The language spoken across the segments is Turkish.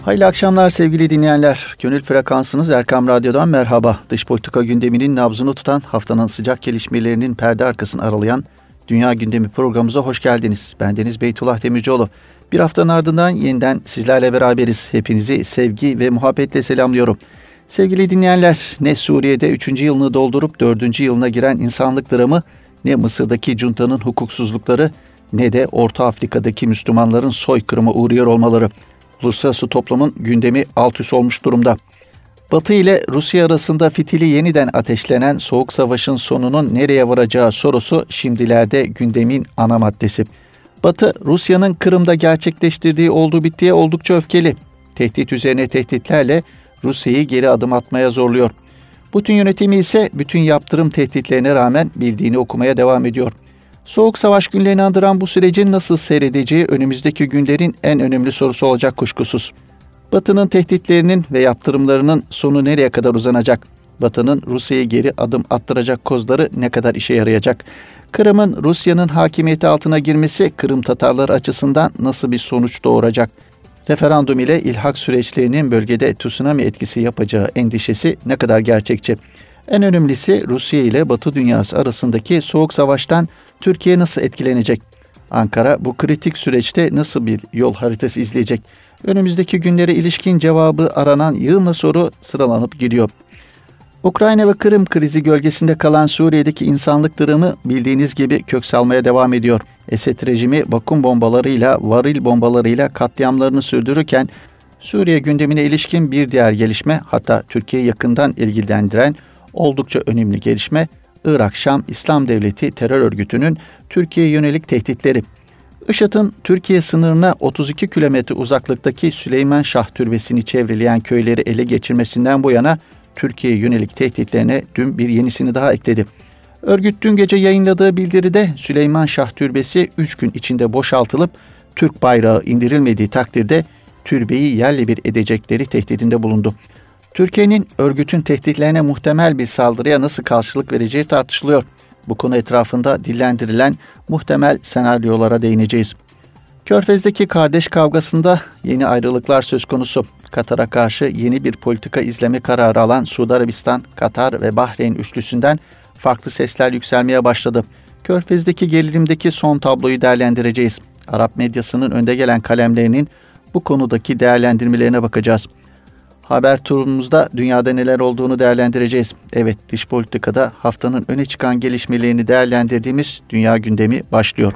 Hayırlı akşamlar sevgili dinleyenler. Gönül frekansınız Erkam Radyo'dan merhaba. Dış politika gündeminin nabzını tutan, haftanın sıcak gelişmelerinin perde arkasını aralayan Dünya Gündemi programımıza hoş geldiniz. Bendeniz Beytullah Demircioğlu. Bir haftanın ardından yeniden sizlerle beraberiz. Hepinizi sevgi ve muhabbetle selamlıyorum. Sevgili dinleyenler, ne Suriye'de 3. yılını doldurup 4. yılına giren insanlık dramı, ne Mısır'daki juntanın hukuksuzlukları, ne de Orta Afrika'daki Müslümanların soykırıma uğruyor olmaları. Uluslararası toplumun gündemi alt üst olmuş durumda. Batı ile Rusya arasında fitili yeniden ateşlenen Soğuk Savaş'ın sonunun nereye varacağı sorusu şimdilerde gündemin ana maddesi. Batı, Rusya'nın Kırım'da gerçekleştirdiği oldu bittiye oldukça öfkeli. Tehdit üzerine tehditlerle Rusya'yı geri adım atmaya zorluyor. Putin yönetimi ise bütün yaptırım tehditlerine rağmen bildiğini okumaya devam ediyor. Soğuk Savaş günlerini andıran bu sürecin nasıl seyredeceği önümüzdeki günlerin en önemli sorusu olacak kuşkusuz. Batı'nın tehditlerinin ve yaptırımlarının sonu nereye kadar uzanacak? Batı'nın Rusya'ya geri adım attıracak kozları ne kadar işe yarayacak? Kırım'ın Rusya'nın hakimiyeti altına girmesi Kırım Tatarları açısından nasıl bir sonuç doğuracak? Referandum ile ilhak süreçlerinin bölgede tsunami etkisi yapacağı endişesi ne kadar gerçekçi? En önemlisi Rusya ile Batı dünyası arasındaki Soğuk Savaş'tan Türkiye nasıl etkilenecek? Ankara bu kritik süreçte nasıl bir yol haritası izleyecek? Önümüzdeki günlere ilişkin cevabı aranan yığınla soru sıralanıp gidiyor. Ukrayna ve Kırım krizi gölgesinde kalan Suriye'deki insanlık dramı bildiğiniz gibi kök salmaya devam ediyor. Esed rejimi vakum bombalarıyla, varil bombalarıyla katliamlarını sürdürürken Suriye gündemine ilişkin bir diğer gelişme, hatta Türkiye'yi yakından ilgilendiren oldukça önemli gelişme, Irak-Şam İslam Devleti terör örgütünün Türkiye'ye yönelik tehditleri. IŞİD'in Türkiye sınırına 32 kilometre uzaklıktaki Süleyman Şah Türbesi'ni çevreleyen köyleri ele geçirmesinden bu yana Türkiye'ye yönelik tehditlerine dün bir yenisini daha ekledi. Örgüt dün gece yayınladığı bildiride Süleyman Şah Türbesi 3 gün içinde boşaltılıp Türk bayrağı indirilmediği takdirde türbeyi yerle bir edecekleri tehdidinde bulundu. Türkiye'nin örgütün tehditlerine muhtemel bir saldırıya nasıl karşılık vereceği tartışılıyor. Bu konu etrafında dillendirilen muhtemel senaryolara değineceğiz. Körfez'deki kardeş kavgasında yeni ayrılıklar söz konusu. Katar'a karşı yeni bir politika izleme kararı alan Suudi Arabistan, Katar ve Bahreyn üçlüsünden farklı sesler yükselmeye başladı. Körfez'deki gerilimdeki son tabloyu değerlendireceğiz. Arap medyasının önde gelen kalemlerinin bu konudaki değerlendirmelerine bakacağız. Haber turumuzda dünyada neler olduğunu değerlendireceğiz. Evet, dış politikada haftanın öne çıkan gelişmelerini değerlendirdiğimiz Dünya Gündemi başlıyor.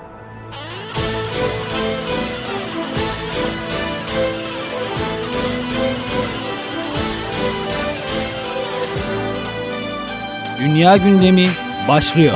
Dünya Gündemi başlıyor.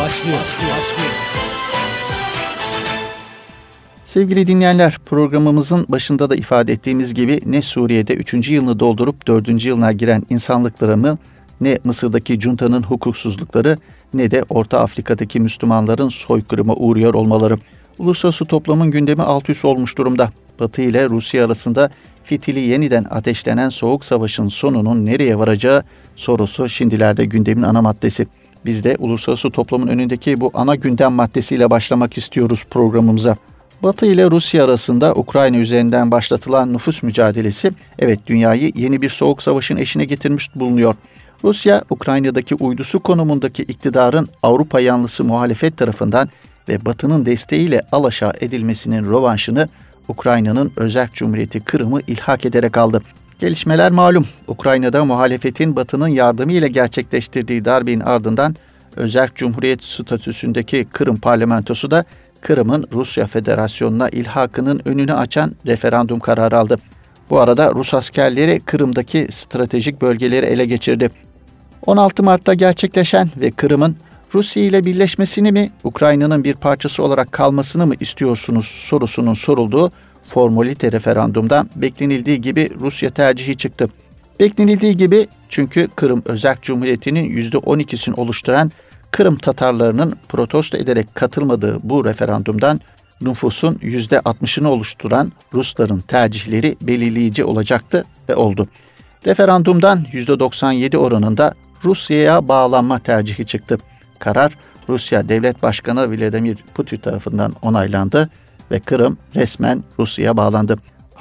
Sevgili dinleyenler, programımızın başında da ifade ettiğimiz gibi ne Suriye'de 3. yılını doldurup 4. yılına giren insanlık dramı, ne Mısır'daki juntanın hukuksuzlukları, ne de Orta Afrika'daki Müslümanların soykırıma uğruyor olmaları. Uluslararası toplumun gündemi alt üst olmuş durumda. Batı ile Rusya arasında fitili yeniden ateşlenen Soğuk Savaş'ın sonunun nereye varacağı sorusu şimdilerde gündemin ana maddesi. Biz de uluslararası toplumun önündeki bu ana gündem maddesiyle başlamak istiyoruz programımıza. Batı ile Rusya arasında Ukrayna üzerinden başlatılan nüfus mücadelesi, evet, dünyayı yeni bir soğuk savaşın eşine getirmiş bulunuyor. Rusya, Ukrayna'daki uydusu konumundaki iktidarın Avrupa yanlısı muhalefet tarafından ve Batı'nın desteğiyle alaşağı edilmesinin rövanşını Ukrayna'nın Özerk Cumhuriyeti Kırım'ı ilhak ederek aldı. Gelişmeler malum. Ukrayna'da muhalefetin Batı'nın yardımıyla gerçekleştirdiği darbenin ardından Özerk Cumhuriyet statüsündeki Kırım parlamentosu da Kırım'ın Rusya Federasyonu'na ilhakının önünü açan referandum kararı aldı. Bu arada Rus askerleri Kırım'daki stratejik bölgeleri ele geçirdi. 16 Mart'ta gerçekleşen ve Kırım'ın Rusya ile birleşmesini mi, Ukrayna'nın bir parçası olarak kalmasını mı istiyorsunuz sorusunun sorulduğu formalite referandumda beklenildiği gibi Rusya tercihi çıktı. Beklenildiği gibi çünkü Kırım Özerk Cumhuriyeti'nin %12'sini oluşturan Kırım Tatarlarının protesto ederek katılmadığı bu referandumdan nüfusun %60'ını oluşturan Rusların tercihleri belirleyici olacaktı ve oldu. Referandumdan %97 oranında Rusya'ya bağlanma tercihi çıktı. Karar Rusya Devlet Başkanı Vladimir Putin tarafından onaylandı ve Kırım resmen Rusya'ya bağlandı.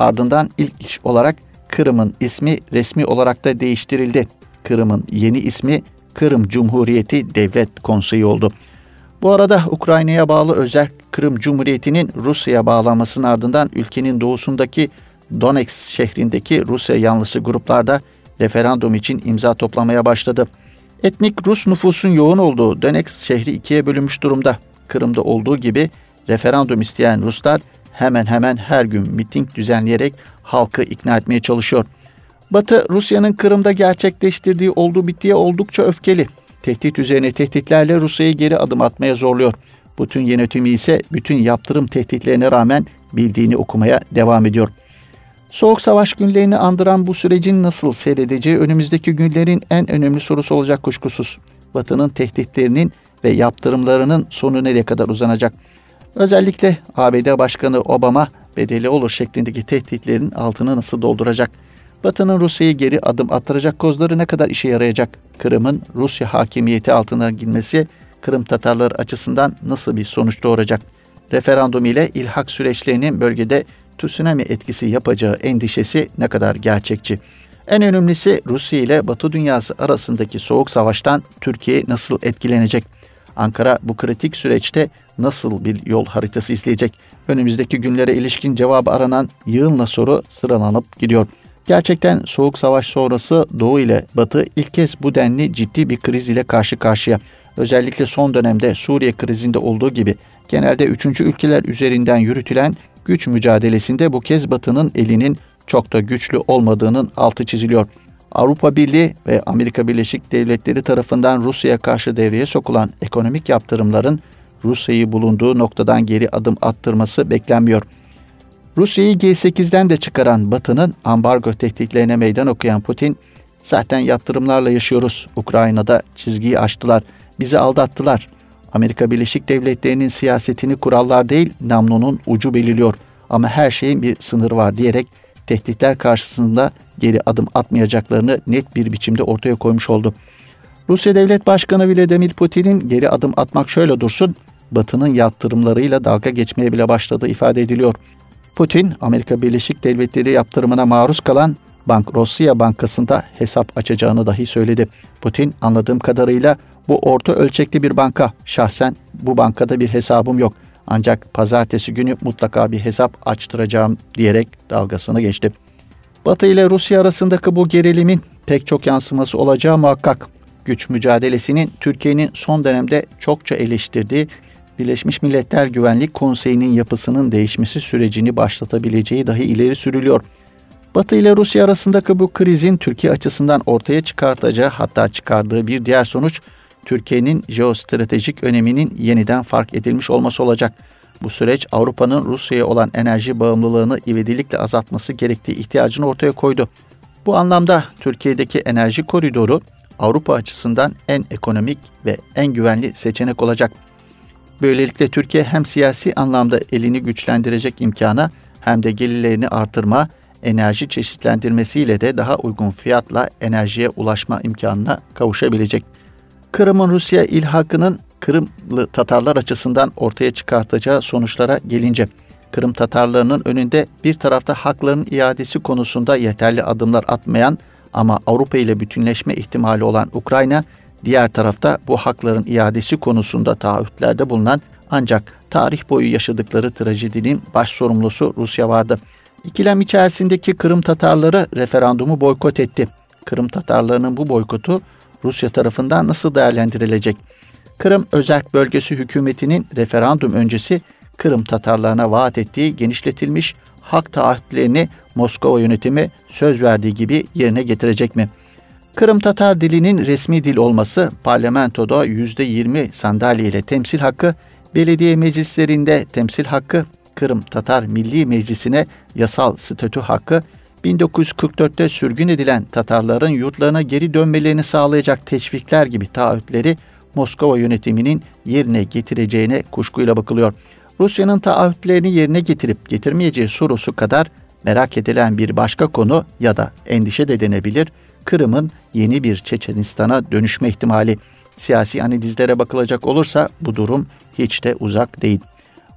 Ardından ilk iş olarak Kırım'ın ismi resmi olarak da değiştirildi. Kırım'ın yeni ismi Kırım Cumhuriyeti Devlet Konseyi oldu. Bu arada Ukrayna'ya bağlı özerk Kırım Cumhuriyeti'nin Rusya'ya bağlanmasının ardından ülkenin doğusundaki Donetsk şehrindeki Rusya yanlısı gruplarda referandum için imza toplamaya başladı. Etnik Rus nüfusun yoğun olduğu Donetsk şehri ikiye bölünmüş durumda. Kırım'da olduğu gibi referandum isteyen Ruslar hemen hemen her gün miting düzenleyerek halkı ikna etmeye çalışıyor. Batı, Rusya'nın Kırım'da gerçekleştirdiği olduğu bittiye oldukça öfkeli. Tehdit üzerine tehditlerle Rusya'yı geri adım atmaya zorluyor. Putin yönetimi ise bütün yaptırım tehditlerine rağmen bildiğini okumaya devam ediyor. Soğuk savaş günlerini andıran bu sürecin nasıl seyredeceği önümüzdeki günlerin en önemli sorusu olacak kuşkusuz. Batı'nın tehditlerinin ve yaptırımlarının sonu nereye kadar uzanacak? Özellikle ABD Başkanı Obama bedeli olur şeklindeki tehditlerin altını nasıl dolduracak? Batı'nın Rusya'yı geri adım attıracak kozları ne kadar işe yarayacak? Kırım'ın Rusya hakimiyeti altına girmesi Kırım Tatarları açısından nasıl bir sonuç doğuracak? Referandum ile ilhak süreçlerinin bölgede tsunami etkisi yapacağı endişesi ne kadar gerçekçi? En önemlisi Rusya ile Batı dünyası arasındaki soğuk savaştan Türkiye nasıl etkilenecek? Ankara bu kritik süreçte nasıl bir yol haritası izleyecek? Önümüzdeki günlere ilişkin cevabı aranan yığınla soru sıralanıp gidiyor. Gerçekten soğuk savaş sonrası Doğu ile Batı ilk kez bu denli ciddi bir kriz ile karşı karşıya. Özellikle son dönemde Suriye krizinde olduğu gibi genelde üçüncü ülkeler üzerinden yürütülen güç mücadelesinde bu kez Batı'nın elinin çok da güçlü olmadığının altı çiziliyor. Avrupa Birliği ve Amerika Birleşik Devletleri tarafından Rusya'ya karşı devreye sokulan ekonomik yaptırımların Rusya'yı bulunduğu noktadan geri adım attırması beklenmiyor. Rusya'yı G8'den de çıkaran Batı'nın ambargo tehditlerine meydan okuyan Putin, zaten yaptırımlarla yaşıyoruz. Ukrayna'da çizgiyi aştılar, bizi aldattılar. Amerika Birleşik Devletleri'nin siyasetini kurallar değil, namlunun ucu belirliyor. Ama her şeyin bir sınırı var diyerek tehditler karşısında geri adım atmayacaklarını net bir biçimde ortaya koymuş oldu. Rusya Devlet Başkanı Vladimir Putin'in geri adım atmak şöyle dursun, Batı'nın yaptırımlarıyla dalga geçmeye bile başladığı ifade ediliyor. Putin, Amerika Birleşik Devletleri yaptırımına maruz kalan Bank Rusya Bankası'nda hesap açacağını dahi söyledi. Putin, anladığım kadarıyla bu orta ölçekli bir banka, şahsen bu bankada bir hesabım yok. Ancak pazartesi günü mutlaka bir hesap açtıracağım diyerek dalgasını geçti. Batı ile Rusya arasındaki bu gerilimin pek çok yansıması olacağı muhakkak. Güç mücadelesinin Türkiye'nin son dönemde çokça eleştirdiği Birleşmiş Milletler Güvenlik Konseyi'nin yapısının değişmesi sürecini başlatabileceği dahi ileri sürülüyor. Batı ile Rusya arasındaki bu krizin Türkiye açısından ortaya çıkartacağı, hatta çıkardığı bir diğer sonuç, Türkiye'nin jeostratejik öneminin yeniden fark edilmiş olması olacak. Bu süreç Avrupa'nın Rusya'ya olan enerji bağımlılığını ivedilikle azaltması gerektiği ihtiyacını ortaya koydu. Bu anlamda Türkiye'deki enerji koridoru Avrupa açısından en ekonomik ve en güvenli seçenek olacak. Böylelikle Türkiye hem siyasi anlamda elini güçlendirecek imkana hem de gelirlerini artırma, enerji çeşitlendirmesiyle de daha uygun fiyatla enerjiye ulaşma imkanına kavuşabilecek. Kırım'ın Rusya ilhakının Kırımlı Tatarlar açısından ortaya çıkartacağı sonuçlara gelince, Kırım Tatarlarının önünde bir tarafta hakların iadesi konusunda yeterli adımlar atmayan ama Avrupa ile bütünleşme ihtimali olan Ukrayna, diğer tarafta bu hakların iadesi konusunda taahhütlerde bulunan ancak tarih boyu yaşadıkları trajedinin baş sorumlusu Rusya vardı. İkilem içerisindeki Kırım Tatarları referandumu boykot etti. Kırım Tatarlarının bu boykotu Rusya tarafından nasıl değerlendirilecek? Kırım Özerk Bölgesi hükümetinin referandum öncesi Kırım Tatarlarına vaat ettiği genişletilmiş hak taahhütlerini Moskova yönetimi söz verdiği gibi yerine getirecek mi? Kırım Tatar dilinin resmi dil olması, parlamentoda %20 sandalye ile temsil hakkı, belediye meclislerinde temsil hakkı, Kırım Tatar Milli Meclisi'ne yasal statü hakkı, 1944'te sürgün edilen Tatarların yurtlarına geri dönmelerini sağlayacak teşvikler gibi taahhütleri Moskova yönetiminin yerine getireceğine kuşkuyla bakılıyor. Rusya'nın taahhütlerini yerine getirip getirmeyeceği sorusu kadar merak edilen bir başka konu ya da endişe de denebilir, Kırım'ın yeni bir Çeçenistan'a dönüşme ihtimali. Siyasi analizlere bakılacak olursa bu durum hiç de uzak değil.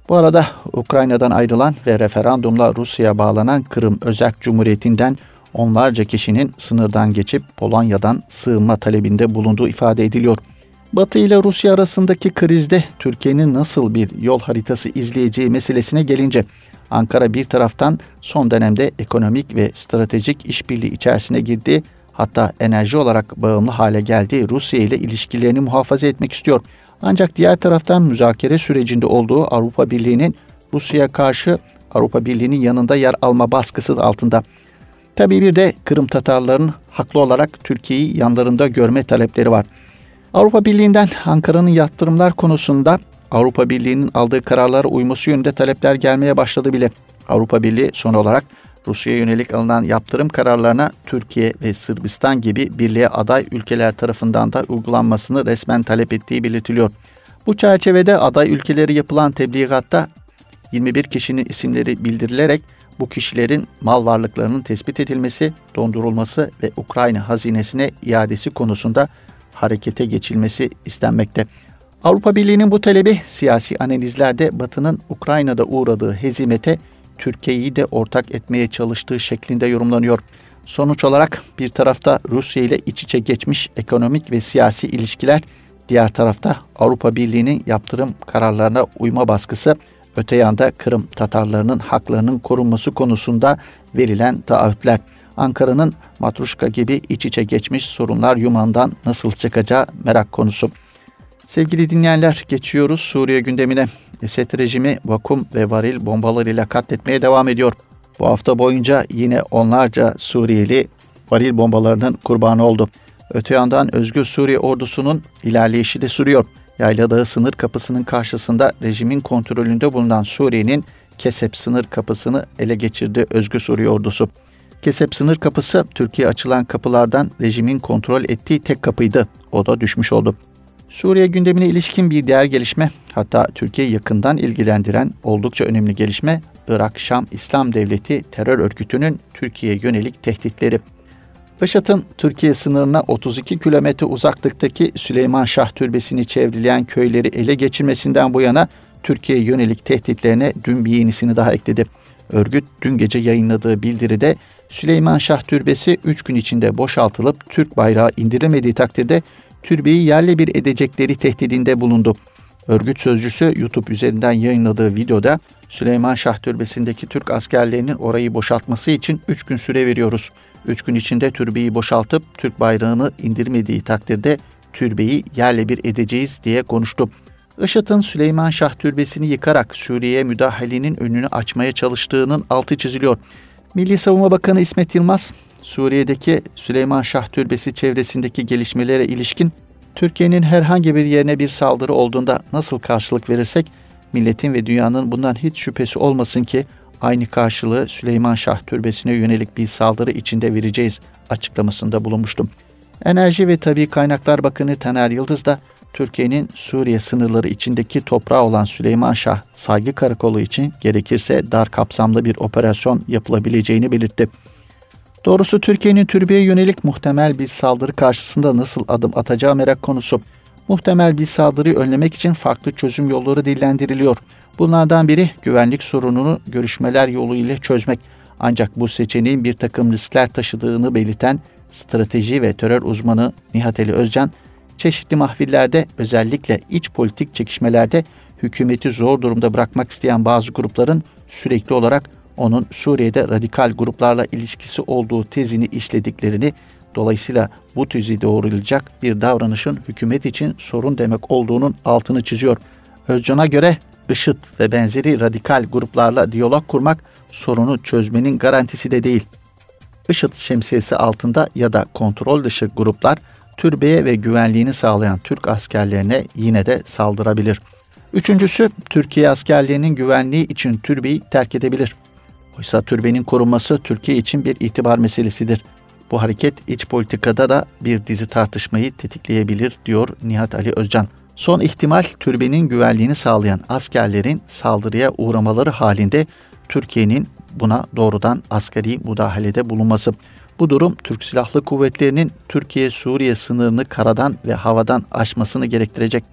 Bu arada Ukrayna'dan ayrılan ve referandumla Rusya'ya bağlanan Kırım Özerk Cumhuriyeti'nden onlarca kişinin sınırdan geçip Polonya'dan sığınma talebinde bulunduğu ifade ediliyor. Batı ile Rusya arasındaki krizde Türkiye'nin nasıl bir yol haritası izleyeceği meselesine gelince, Ankara bir taraftan son dönemde ekonomik ve stratejik işbirliği içerisine girdiği, hatta enerji olarak bağımlı hale geldiği Rusya ile ilişkilerini muhafaza etmek istiyor. Ancak diğer taraftan müzakere sürecinde olduğu Avrupa Birliği'nin Rusya'ya karşı Avrupa Birliği'nin yanında yer alma baskısı altında. Tabii bir de Kırım Tatarlarının haklı olarak Türkiye'yi yanlarında görme talepleri var. Avrupa Birliği'nden Ankara'nın yaptırımlar konusunda Avrupa Birliği'nin aldığı kararlara uyması yönünde talepler gelmeye başladı bile. Avrupa Birliği son olarak Rusya'ya yönelik alınan yaptırım kararlarına Türkiye ve Sırbistan gibi birliğe aday ülkeler tarafından da uygulanmasını resmen talep ettiği belirtiliyor. Bu çerçevede aday ülkeleri yapılan tebligatta 21 kişinin isimleri bildirilerek bu kişilerin mal varlıklarının tespit edilmesi, dondurulması ve Ukrayna hazinesine iadesi konusunda harekete geçilmesi istenmekte. Avrupa Birliği'nin bu talebi siyasi analizlerde Batı'nın Ukrayna'da uğradığı hezimete Türkiye'yi de ortak etmeye çalıştığı şeklinde yorumlanıyor. Sonuç olarak bir tarafta Rusya ile iç içe geçmiş ekonomik ve siyasi ilişkiler, diğer tarafta Avrupa Birliği'nin yaptırım kararlarına uyma baskısı, öte yanda Kırım Tatarlarının haklarının korunması konusunda verilen taahhütler. Ankara'nın matruşka gibi iç içe geçmiş sorunlar yumağından nasıl çıkacağı merak konusu. Sevgili dinleyenler, geçiyoruz Suriye gündemine. Esed rejimi vakum ve varil bombalarıyla katletmeye devam ediyor. Bu hafta boyunca yine onlarca Suriyeli varil bombalarının kurbanı oldu. Öte yandan Özgür Suriye ordusunun ilerleyişi de sürüyor. Yayla Dağı sınır kapısının karşısında rejimin kontrolünde bulunan Suriye'nin Kesep sınır kapısını ele geçirdi Özgür Suriye ordusu. Kesep sınır kapısı Türkiye açılan kapılardan rejimin kontrol ettiği tek kapıydı. O da düşmüş oldu. Suriye gündemine ilişkin bir diğer gelişme, hatta Türkiye'yi yakından ilgilendiren oldukça önemli gelişme, Irak-Şam İslam Devleti terör örgütünün Türkiye'ye yönelik tehditleri. IŞİD'in Türkiye sınırına 32 kilometre uzaklıktaki Süleyman Şah Türbesi'ni çevreleyen köyleri ele geçirmesinden bu yana Türkiye'ye yönelik tehditlerine dün bir yenisini daha ekledi. Örgüt dün gece yayınladığı bildiride Süleyman Şah Türbesi 3 gün içinde boşaltılıp Türk bayrağı indirilmediği takdirde türbeyi yerle bir edecekleri tehdidinde bulundu. Örgüt sözcüsü YouTube üzerinden yayınladığı videoda Süleyman Şah Türbesi'ndeki Türk askerlerinin orayı boşaltması için 3 gün süre veriyoruz. 3 gün içinde türbeyi boşaltıp Türk bayrağını indirmediği takdirde türbeyi yerle bir edeceğiz diye konuştu. IŞİD'in Süleyman Şah Türbesi'ni yıkarak Suriye'ye müdahalenin önünü açmaya çalıştığının altı çiziliyor. Milli Savunma Bakanı İsmet Yılmaz, Suriye'deki Süleyman Şah Türbesi çevresindeki gelişmelere ilişkin Türkiye'nin herhangi bir yerine bir saldırı olduğunda nasıl karşılık verirsek, milletin ve dünyanın bundan hiç şüphesi olmasın ki aynı karşılığı Süleyman Şah Türbesi'ne yönelik bir saldırı içinde vereceğiz açıklamasında bulunmuştum. Enerji ve Tabii Kaynaklar Bakanı Taner Yıldız da Türkiye'nin Suriye sınırları içindeki toprağı olan Süleyman Şah Saygı Karakolu için gerekirse dar kapsamlı bir operasyon yapılabileceğini belirtti. Doğrusu Türkiye'nin türbeye yönelik muhtemel bir saldırı karşısında nasıl adım atacağı merak konusu. Muhtemel bir saldırıyı önlemek için farklı çözüm yolları dillendiriliyor. Bunlardan biri güvenlik sorununu görüşmeler yoluyla çözmek. Ancak bu seçeneğin bir takım riskler taşıdığını belirten strateji ve terör uzmanı Nihat Ali Özcan, çeşitli mahfillerde özellikle iç politik çekişmelerde hükümeti zor durumda bırakmak isteyen bazı grupların sürekli olarak onun Suriye'de radikal gruplarla ilişkisi olduğu tezini işlediklerini, dolayısıyla bu tezi doğrulayacak bir davranışın hükümet için sorun demek olduğunun altını çiziyor. Özcan'a göre IŞİD ve benzeri radikal gruplarla diyalog kurmak sorunu çözmenin garantisi de değil. IŞİD şemsiyesi altında ya da kontrol dışı gruplar türbeye ve güvenliğini sağlayan Türk askerlerine yine de saldırabilir. Üçüncüsü, Türkiye askerlerinin güvenliği için türbeyi terk edebilir. Oysa türbenin korunması Türkiye için bir itibar meselesidir. Bu hareket iç politikada da bir dizi tartışmayı tetikleyebilir, diyor Nihat Ali Özcan. Son ihtimal, türbenin güvenliğini sağlayan askerlerin saldırıya uğramaları halinde Türkiye'nin buna doğrudan askeri müdahalede bulunması. Bu durum Türk Silahlı Kuvvetleri'nin Türkiye-Suriye sınırını karadan ve havadan aşmasını gerektirecek.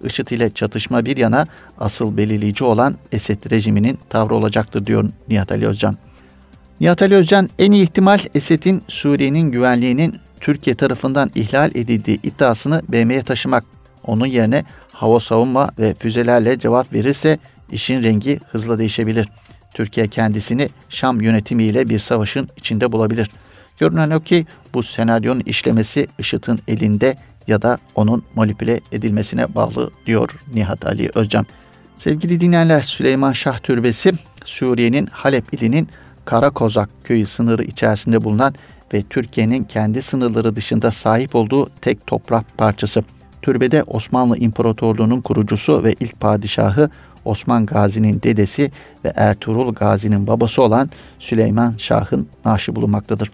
IŞİD ile çatışma bir yana asıl belirleyici olan Esed rejiminin tavrı olacaktır diyor Nihat Ali Özcan. Nihat Ali Özcan en iyi ihtimal Esed'in Suriye'nin güvenliğinin Türkiye tarafından ihlal edildiği iddiasını BM'ye taşımak. Onun yerine hava savunma ve füzelerle cevap verirse işin rengi hızla değişebilir. Türkiye kendisini Şam yönetimiyle bir savaşın içinde bulabilir. Görünen o ki bu senaryonun işlemesi IŞİD'in elinde ya da onun manipüle edilmesine bağlı diyor Nihat Ali Özcan. Sevgili dinleyenler, Süleyman Şah Türbesi Suriye'nin Halep ilinin Karakozak köyü sınırı içerisinde bulunan ve Türkiye'nin kendi sınırları dışında sahip olduğu tek toprak parçası. Türbede Osmanlı İmparatorluğu'nun kurucusu ve ilk padişahı Osman Gazi'nin dedesi ve Ertuğrul Gazi'nin babası olan Süleyman Şah'ın naaşı bulunmaktadır.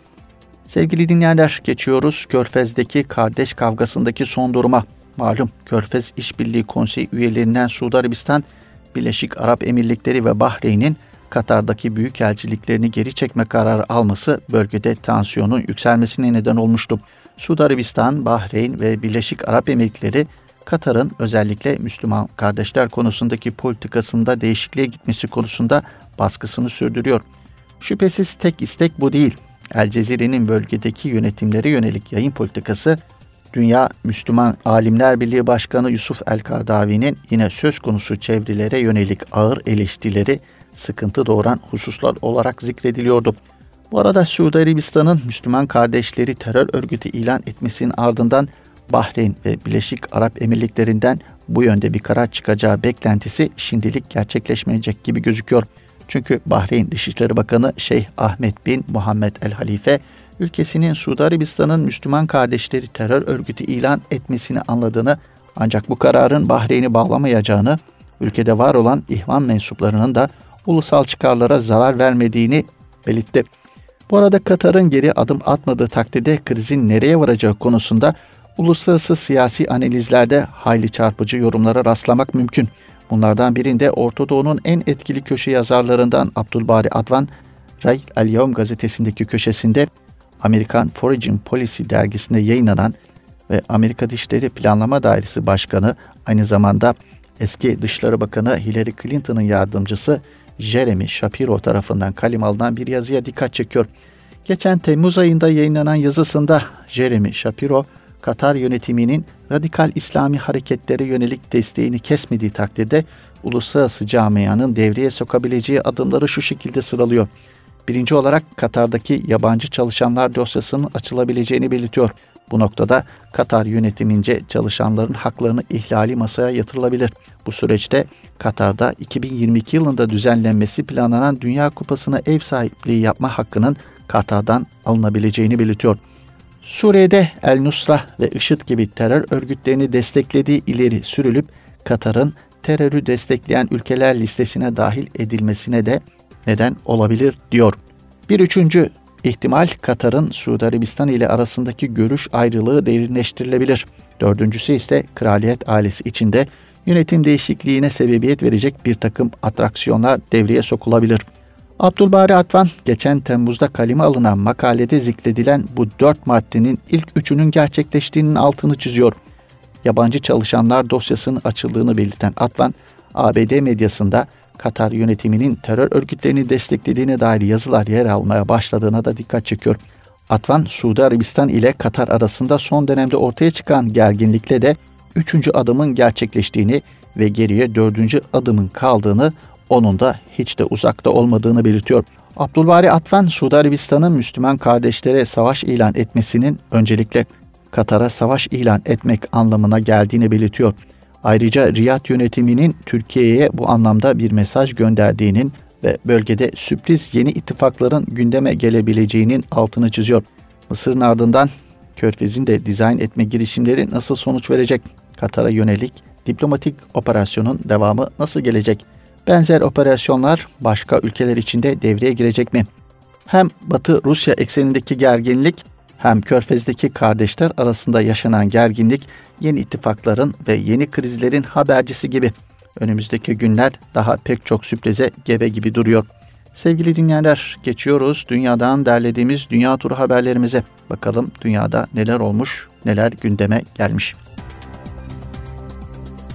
Sevgili dinleyenler, geçiyoruz Körfez'deki kardeş kavgasındaki son duruma. Malum Körfez İşbirliği Konseyi üyelerinden Suudi Arabistan, Birleşik Arap Emirlikleri ve Bahreyn'in Katar'daki büyükelçiliklerini geri çekme kararı alması bölgede tansiyonun yükselmesine neden olmuştu. Suudi Arabistan, Bahreyn ve Birleşik Arap Emirlikleri Katar'ın özellikle Müslüman kardeşler konusundaki politikasında değişikliğe gitmesi konusunda baskısını sürdürüyor. Şüphesiz tek istek bu değil. El Cezire'nin bölgedeki yönetimlere yönelik yayın politikası, Dünya Müslüman Alimler Birliği Başkanı Yusuf El-Kardavi'nin yine söz konusu çevrelere yönelik ağır eleştirileri sıkıntı doğuran hususlar olarak zikrediliyordu. Bu arada Suudi Arabistan'ın Müslüman kardeşleri terör örgütü ilan etmesinin ardından Bahreyn ve Birleşik Arap Emirlikleri'nden bu yönde bir karar çıkacağı beklentisi şimdilik gerçekleşmeyecek gibi gözüküyor. Çünkü Bahreyn Dışişleri Bakanı Şeyh Ahmet bin Muhammed El Halife, ülkesinin Suudi Arabistan'ın Müslüman kardeşleri terör örgütü ilan etmesini anladığını, ancak bu kararın Bahreyn'i bağlamayacağını, ülkede var olan ihvan mensuplarının da ulusal çıkarlara zarar vermediğini belirtti. Bu arada Katar'ın geri adım atmadığı takdirde krizin nereye varacağı konusunda uluslararası siyasi analizlerde hayli çarpıcı yorumlara rastlamak mümkün. Bunlardan birinde Orta Doğu'nun en etkili köşe yazarlarından Abdülbari Advan, Ray El-Yevm gazetesindeki köşesinde Amerikan Foreign Policy dergisinde yayınlanan ve Amerika Dışişleri Planlama Dairesi Başkanı, aynı zamanda eski Dışişleri Bakanı Hillary Clinton'ın yardımcısı Jeremy Shapiro tarafından kaleme alınan bir yazıya dikkat çekiyor. Geçen Temmuz ayında yayınlanan yazısında Jeremy Shapiro, Katar yönetiminin radikal İslami hareketlere yönelik desteğini kesmediği takdirde uluslararası camianın devreye sokabileceği adımları şu şekilde sıralıyor. Birinci olarak Katar'daki yabancı çalışanlar dosyasının açılabileceğini belirtiyor. Bu noktada Katar yönetimince çalışanların haklarını ihlali masaya yatırılabilir. Bu süreçte Katar'da 2022 yılında düzenlenmesi planlanan Dünya Kupası'na ev sahipliği yapma hakkının Katar'dan alınabileceğini belirtiyor. Suriye'de El-Nusra ve IŞİD gibi terör örgütlerini desteklediği ileri sürülüp Katar'ın terörü destekleyen ülkeler listesine dahil edilmesine de neden olabilir diyor. Bir üçüncü ihtimal, Katar'ın Suudi Arabistan ile arasındaki görüş ayrılığı derinleştirilebilir. Dördüncüsü ise kraliyet ailesi içinde yönetim değişikliğine sebebiyet verecek bir takım atraksiyonlar devreye sokulabilir. Abdülbari Advan, geçen Temmuz'da kaleme alınan makalede zikredilen bu 4 maddenin ilk üçünün gerçekleştiğinin altını çiziyor. Yabancı çalışanlar dosyasının açıldığını belirten Advan, ABD medyasında Katar yönetiminin terör örgütlerini desteklediğine dair yazılar yer almaya başladığına da dikkat çekiyor. Advan, Suudi Arabistan ile Katar arasında son dönemde ortaya çıkan gerginlikle de 3. adımın gerçekleştiğini ve geriye 4. adımın kaldığını, onun da hiç de uzakta olmadığını belirtiyor. Abdülbari Advan, Suudi Arabistan'ın Müslüman kardeşlere savaş ilan etmesinin öncelikle Katar'a savaş ilan etmek anlamına geldiğini belirtiyor. Ayrıca Riyad yönetiminin Türkiye'ye bu anlamda bir mesaj gönderdiğinin ve bölgede sürpriz yeni ittifakların gündeme gelebileceğinin altını çiziyor. Mısır'ın ardından Körfez'in de dizayn etme girişimleri nasıl sonuç verecek? Katar'a yönelik diplomatik operasyonun devamı nasıl gelecek? Benzer operasyonlar başka ülkeler için de devreye girecek mi? Hem Batı-Rusya eksenindeki gerginlik hem Körfez'deki kardeşler arasında yaşanan gerginlik yeni ittifakların ve yeni krizlerin habercisi gibi. Önümüzdeki günler daha pek çok sürprize gebe gibi duruyor. Sevgili dinleyenler, geçiyoruz dünyadan derlediğimiz dünya turu haberlerimize. Bakalım dünyada neler olmuş, neler gündeme gelmiş.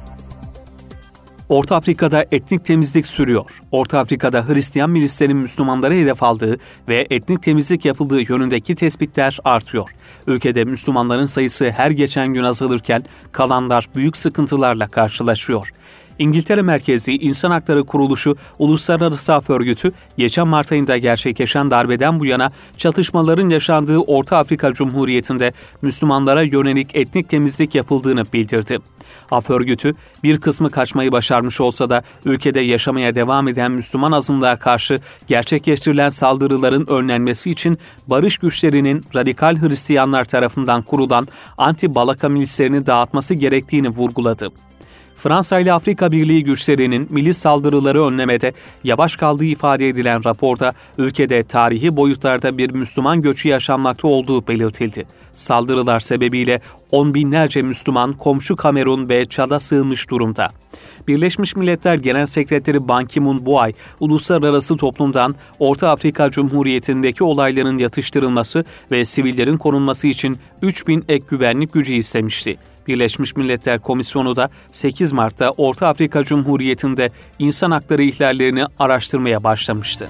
Orta Afrika'da etnik temizlik sürüyor. Orta Afrika'da Hristiyan milislerin Müslümanlara hedef aldığı ve etnik temizlik yapıldığı yönündeki tespitler artıyor. Ülkede Müslümanların sayısı her geçen gün azalırken kalanlar büyük sıkıntılarla karşılaşıyor. İngiltere merkezli İnsan Hakları Kuruluşu Uluslararası Af Örgütü, geçen Mart ayında gerçekleşen darbeden bu yana çatışmaların yaşandığı Orta Afrika Cumhuriyeti'nde Müslümanlara yönelik etnik temizlik yapıldığını bildirdi. Af Örgütü, bir kısmı kaçmayı başarmış olsa da ülkede yaşamaya devam eden Müslüman azınlığa karşı gerçekleştirilen saldırıların önlenmesi için barış güçlerinin radikal Hristiyanlar tarafından kurulan anti-Balaka milislerini dağıtması gerektiğini vurguladı. Fransa ile Afrika Birliği güçlerinin milis saldırıları önlemede yavaş kaldığı ifade edilen raporda ülkede tarihi boyutlarda bir Müslüman göçü yaşanmakta olduğu belirtildi. Saldırılar sebebiyle on binlerce Müslüman komşu Kamerun ve Çad'a sığınmış durumda. Birleşmiş Milletler Genel Sekreteri Ban Ki-moon bu ay uluslararası toplumdan Orta Afrika Cumhuriyeti'ndeki olayların yatıştırılması ve sivillerin korunması için 3000 ek güvenlik gücü istemişti. Birleşmiş Milletler Komisyonu da 8 Mart'ta Orta Afrika Cumhuriyeti'nde insan hakları ihlallerini araştırmaya başlamıştı.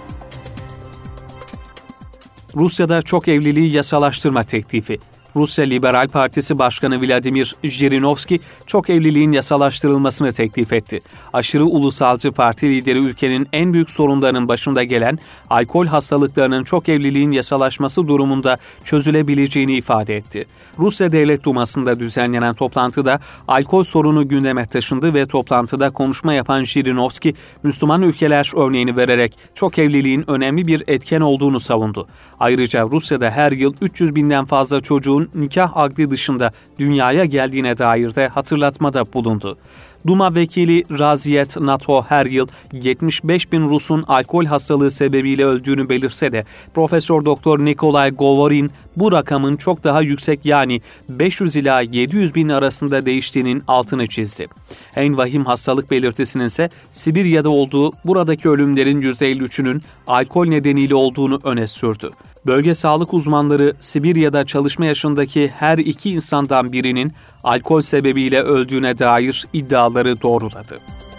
Rusya'da çok evliliği yasalaştırma teklifi. Rusya Liberal Partisi Başkanı Vladimir Jirinovski çok evliliğin yasalaştırılmasını teklif etti. Aşırı ulusalcı parti lideri ülkenin en büyük sorunlarının başında gelen alkol hastalıklarının çok evliliğin yasalaşması durumunda çözülebileceğini ifade etti. Rusya Devlet Duması'nda düzenlenen toplantıda alkol sorunu gündeme taşındı ve toplantıda konuşma yapan Jirinovski, Müslüman ülkeler örneğini vererek çok evliliğin önemli bir etken olduğunu savundu. Ayrıca Rusya'da her yıl 300 binden fazla çocuğun nikah akdi dışında dünyaya geldiğine dair de hatırlatmada bulundu. Duma vekili Raziyet NATO her yıl 75 bin Rus'un alkol hastalığı sebebiyle öldüğünü belirse de Profesör Doktor Nikolay Govorin bu rakamın çok daha yüksek, yani 500 ila 700 bin arasında değiştiğinin altını çizdi. En vahim hastalık belirtisinin ise Sibirya'da olduğu, buradaki ölümlerin %53'ünün alkol nedeniyle olduğunu öne sürdü. Bölge sağlık uzmanları Sibirya'da çalışma yaşındaki her 2 insandan birinin alkol sebebiyle öldüğüne dair iddiaları doğruladı.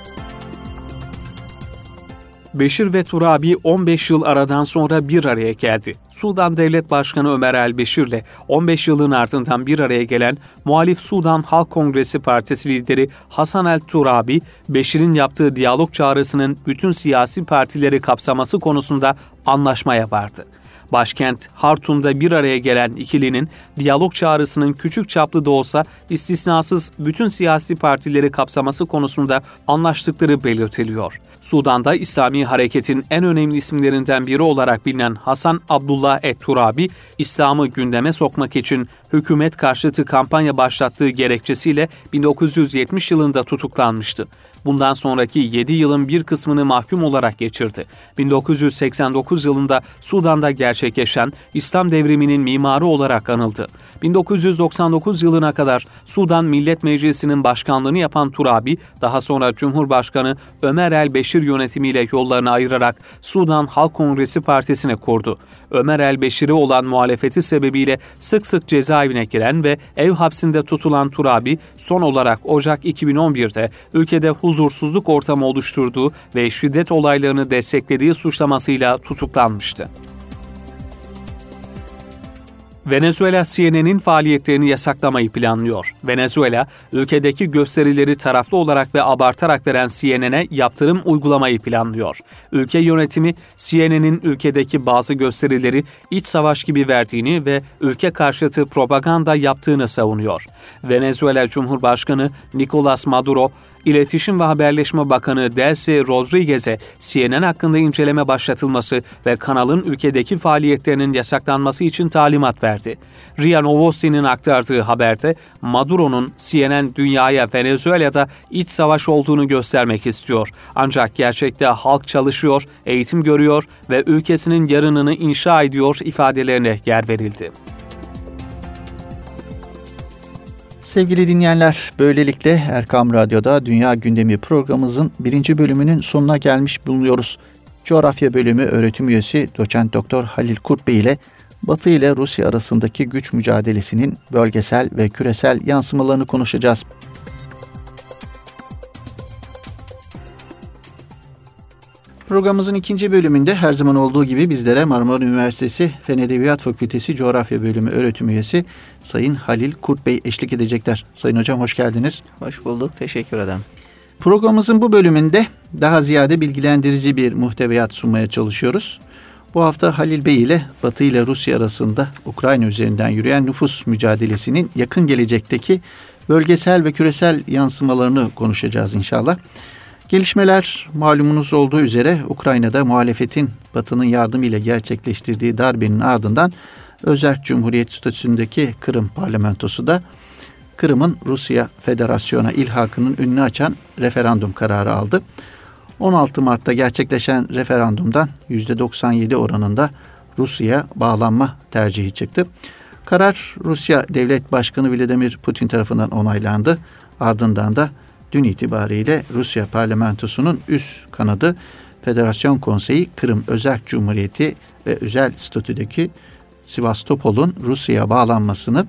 Beşir ve Turabi 15 yıl aradan sonra bir araya geldi. Sudan Devlet Başkanı Ömer el-Beşir ile 15 yılın ardından bir araya gelen muhalif Sudan Halk Kongresi Partisi lideri Hasan el-Turabi, Beşir'in yaptığı diyalog çağrısının bütün siyasi partileri kapsaması konusunda anlaşmaya vardı. Başkent Hartum'da bir araya gelen ikilinin diyalog çağrısının küçük çaplı da olsa istisnasız bütün siyasi partileri kapsaması konusunda anlaştıkları belirtiliyor. Sudan'da İslami hareketin en önemli isimlerinden biri olarak bilinen Hasan Abdullah et-Turabi, İslam'ı gündeme sokmak için hükümet karşıtı kampanya başlattığı gerekçesiyle 1970 yılında tutuklanmıştı. Bundan sonraki 7 yılın bir kısmını mahkum olarak geçirdi. 1989 yılında Sudan'da gerçekleşen İslam devriminin mimarı olarak anıldı. 1999 yılına kadar Sudan Millet Meclisi'nin başkanlığını yapan Turabi, daha sonra Cumhurbaşkanı Ömer el-Beşir yönetimiyle yollarını ayırarak Sudan Halk Kongresi Partisi'ni kurdu. Ömer el-Beşir'e olan muhalefeti sebebiyle sık sık cezaevine giren ve ev hapsinde tutulan Turabi, son olarak Ocak 2011'de ülkede huzursuzluk ortamı oluşturduğu ve şiddet olaylarını desteklediği suçlamasıyla tutuklanmıştı. Venezuela CNN'in faaliyetlerini yasaklamayı planlıyor. Venezuela, ülkedeki gösterileri taraflı olarak ve abartarak veren CNN'e yaptırım uygulamayı planlıyor. Ülke yönetimi, CNN'in ülkedeki bazı gösterileri iç savaş gibi verdiğini ve ülke karşıtı propaganda yaptığını savunuyor. Venezuela Cumhurbaşkanı Nicolás Maduro, İletişim ve Haberleşme Bakanı Delcy Rodriguez'e CNN hakkında inceleme başlatılması ve kanalın ülkedeki faaliyetlerinin yasaklanması için talimat verdi. RIA Novosti'nin aktardığı haberde Maduro'nun CNN dünyaya Venezuela'da iç savaş olduğunu göstermek istiyor. Ancak gerçekte halk çalışıyor, eğitim görüyor ve ülkesinin yarınını inşa ediyor ifadelerine yer verildi. Sevgili dinleyenler, böylelikle Erkam Radyo'da Dünya Gündemi programımızın 1. bölümünün sonuna gelmiş bulunuyoruz. Coğrafya bölümü öğretim üyesi Doçent Doktor Halil Kurt Bey ile Batı ile Rusya arasındaki güç mücadelesinin bölgesel ve küresel yansımalarını konuşacağız. Programımızın ikinci bölümünde her zaman olduğu gibi bizlere Marmara Üniversitesi Fen Edebiyat Fakültesi Coğrafya Bölümü öğretim üyesi Sayın Halil Kurt Bey eşlik edecekler. Sayın Hocam hoş geldiniz. Hoş bulduk, teşekkür ederim. Programımızın bu bölümünde daha ziyade bilgilendirici bir muhteviyat sunmaya çalışıyoruz. Bu hafta Halil Bey ile Batı ile Rusya arasında Ukrayna üzerinden yürüyen nüfus mücadelesinin yakın gelecekteki bölgesel ve küresel yansımalarını konuşacağız inşallah. Gelişmeler malumunuz olduğu üzere Ukrayna'da muhalefetin Batı'nın yardımıyla gerçekleştirdiği darbenin ardından özerk Cumhuriyet statüsündeki Kırım parlamentosu da Kırım'ın Rusya Federasyonu'na ilhakının önünü açan referandum kararı aldı. 16 Mart'ta gerçekleşen referandumdan %97 oranında Rusya'ya bağlanma tercihi çıktı. Karar Rusya Devlet Başkanı Vladimir Putin tarafından onaylandı. Ardından da dün itibariyle Rusya parlamentosunun üst kanadı Federasyon Konseyi Kırım Özerk Cumhuriyeti ve özel statüdeki Sivastopol'un Rusya'ya bağlanmasını